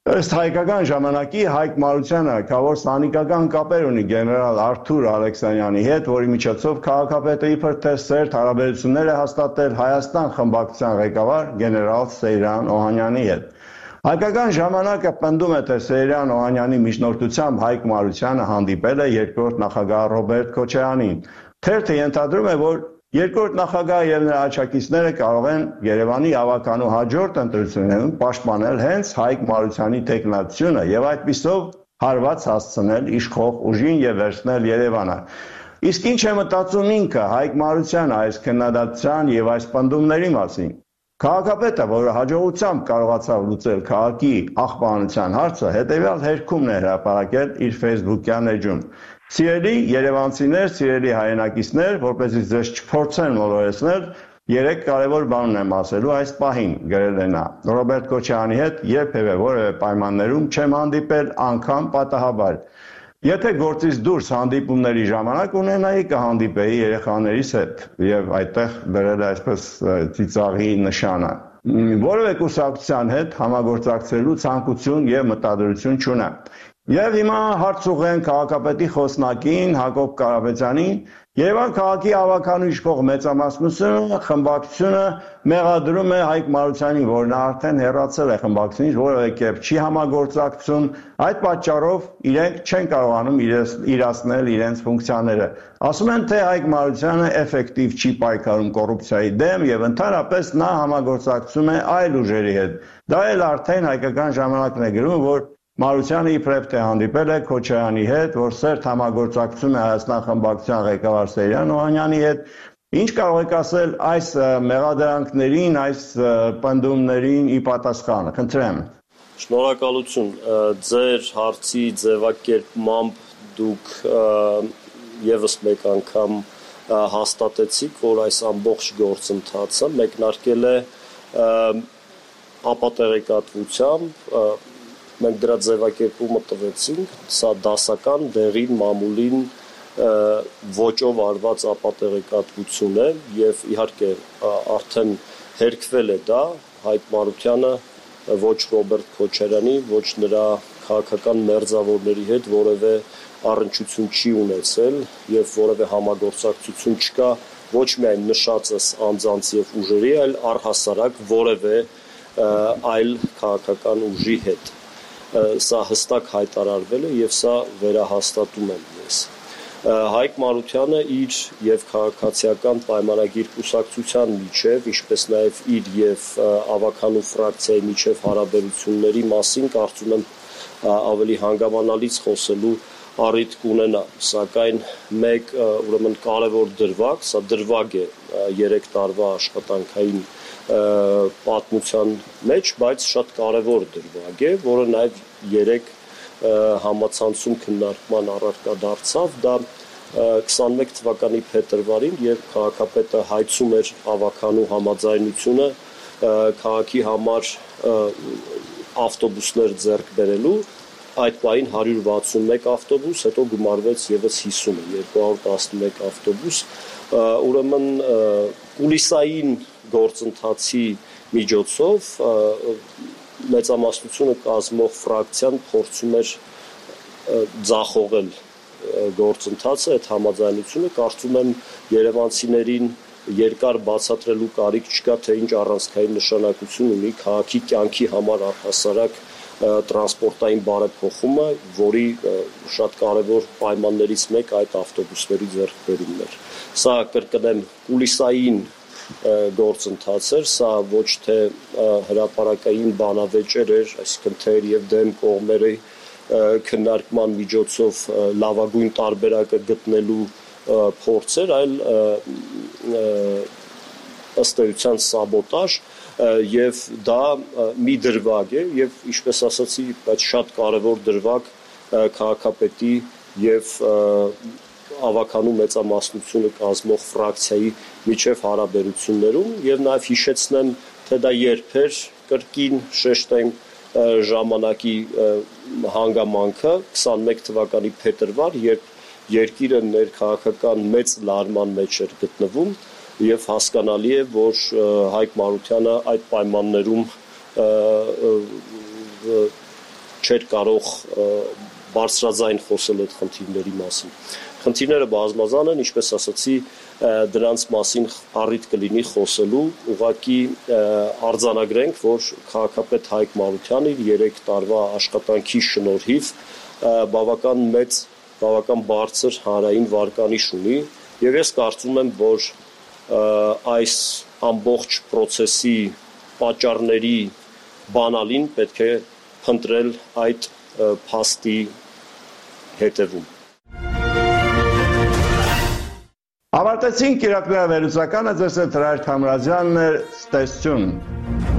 S1: Ըստ հայկական ժամանակի Հայկ Մարությանը կավոր սանիկական կապեր ունի գեներալ Արթուր Ալեքսանյանի հետ, որի միջոցով քաղաքապետը իբր թե սերտ հարաբերություններ է հաստատել Հայաստան խմբակցության ղեկավար գեներալ Սեյրան Օհանյանի հետ։ Հայկական ժամանակը պնդում է, թե Սեյրան Օհանյանի միջնորդությամբ Հայկ Մարությանը հանդիպել է երկրորդ նախագահ Ռոբերտ Քոչարյանին։ Թերթը ենթադրում է, որ երկրորդ նախագահը եւ նրա աջակիցները կարող են Երևանի ավականու հաջորդ ընտրություններում պաշտպանել հենց Հայկ Մարությանի տեխնատությունը եւ այդպիսով հարված հասցնել իշխող ուժին եւ վերցնել Երևանը։ Իսկ ինչ է մտածում ինքը Հայկ Մարությանը այս քննադատության եւ այս պնդումների մասին։ Քաղաքապետը, որը հաջողությամբ կարողացավ լուծել քաղաքի աղբանության հարցը, հետեւյալ հերքումն է հրապարակել իր Facebook-յան էջում։ Սիրելի երևանցիներ, սիրելի հայրենակիցներ, որպեսզի ձեզ չփորձեն մոլորեցնել, 3 կարևոր բան ունեմ ասելու այս պահին, գրել է նա։ Ռոբերտ Քոչարյանի հետ երբևէ որևէ պայմաններում չեմ հանդիպել, անգամ պատահաբար։ Եթե գործից դուրս հանդիպումների ժամանակ ունենայի, կհանդիպեի երեխաներիս հետ եւ այդտեղ դրել այսպես ծիծաղի նշանը։ Որևէ կուսակցության հետ համագործակցելու ցանկություն եւ մտադրություն չունեմ։ Եվ հիմա հարց ուղղեն քաղաքապետի խոսնակին Հակոբ Կարապետյանին, Երևան քաղաքի ավականու իշխող մեծամասնությունը խմբակցությունը մեղադրում է Հայկ Մարությանին, որ նա արդեն հեռացել է խմբակցությունից, որևէ կերպ չի համագործակցում, այդ պատճառով իրենք չեն կարողանում իրացնել իրենց ֆունկցիաները։ Ասում են, թե Հայկ Մարությանը էֆեկտիվ չի պայքարում կոռուպցիայի դեմ եւ ընդհանրապես նա համագործակցում է այլ ուժերի հետ։ Դա էլ արդեն հայկական ժամանակն է գրում, որ Մարությանը իբրև թե հանդիպել է Քոչարյանի հետ, որ սերտ համագործակցում է Հայաստան խմբակցության ղեկավար Սեյրան Օհանյանի հետ։ Ինչ կարող եք ասել այս մեղադրանքներին, այս պնդումներին ի պատասխան։ Խնդրեմ։
S8: Շնորհակալություն։ Ձեր հարցի ձևակերպմամբ դուք եւս մեկ անգամ հաստատեցիք, որ այս ամբողջ գործընթացը մեկնարկել է ապատեղեկատվությամբ մենք դրա ձևակերպումը տվեցինք, սա դասական դեղին մամուլին ոճով արված ապատեղեկատվություն է եւ իհարկե արդեն հերքվել է դա Հայկ Մարությանը ոչ Ռոբերտ Քոչարյանի, ոչ նրա քաղաքական մերձավորների հետ որևէ առնչություն չի ունեցել եւ որևէ համագործակցություն չկա ոչ միայն նշածս անձանց եւ ուժերի, այլ առհասարակ որևէ այլ քաղաքական ուժի հետ։ Սա հստակ հայտարարվել է եւ սա վերահաստատում եմ ես։ Հայկ Մարությանը իր եւ քաղաքացիական պայմանագիր կուսակցության միջև, ինչպես նաեւ իր եւ ավականու ֆրակցիայի միջև հարաբերությունների մասին կարծում եմ ավելի հանգամանալից խոսելու առիթ կունենա, սակայն մեկ ուրեմն կարևոր դրվագ, սա դրվագ է 3 տարվա աշխատանքային պատմության մեջ, բայց շատ կարևոր դրվագ է, որը նաև 3 համացանցում քննարկման առարկա դարձավ, դա 21 թվականի փետրվարին, երբ քաղաքապետը հայցում էր ավականու համաձայնությունը քաղաքի համար ավտոբուսներ ձեռք բերելու, այդ պահին 161 ավտոբուս, հետո գումարվեց եւս 50-ը, 211 ավտոբուս, ուրեմն կուլիսային գործընթացի միջոցով մեծամասնությունը կազմող ֆրակցիան փորձում էր ձախողել գործընթացը, այդ համաձայնությունը, կարծում եմ երևանցիներին երկար բացատրելու կարիք չկա, թե ինչ առանցքային նշանակություն ունի քաղաքի կյանքի համար առհասարակ տրանսպորտային բարեփոխումը, որի շատ կարևոր պայմաններից մեկը այդ ավտոբուսների ձեռքբերումն էր։ Սա կրկնեմ կուլիսային գործընթաց էր, սա ոչ թե հրապարակային բանավեճեր էր, այսինքն թեր եւ դեմ կողմերի քննարկման միջոցով լավագույն տարբերակը գտնելու փորձ էր, այլ ըստ էության սաբոտաժ եւ դա մի դրվագ է եւ ինչպես ասացի, բայց շատ կարեւոր դրվագ քաղաքապետի եւ ավականու մեծամասնությունը կազմող ֆրակցիայի միջև հարաբերություններում եւ նաեւ հիշեցնեմ, թե դա երբ էր կրկին շեշտենք ժամանակի հանգամանքը 21 թվականի փետրվար, երբ երկիրը ներքաղաքական մեծ լարման մեջ էր գտնվում եւ հասկանալի է, որ Հայկ Մարությանը այդ պայմաններում չէր կարող բարձրաձայն խոսել այդ խնդիրների մասին։ Խնդիրները բազմազան են, ինչպես ասացի, դրանց մասին առիթ կլինի խոսելու, ուղղակի արձանագրենք, որ քաղաքապետ Հայկ Մարությանը իր 3 տարվա աշխատանքի շնորհիվ բավական մեծ, բավական բարձր հանրային վարկանիշ ունի, եւ ես կարծում եմ, որ այս ամբողջ process-ի պատճառների բանալին պետք է փնտրել այդ փաստի հետևում։
S1: Ավարտեցինք իրաքնահայ վերլուծականը, ձեզ հետ Հրայր Թամրազյանն էր, ստեսություն։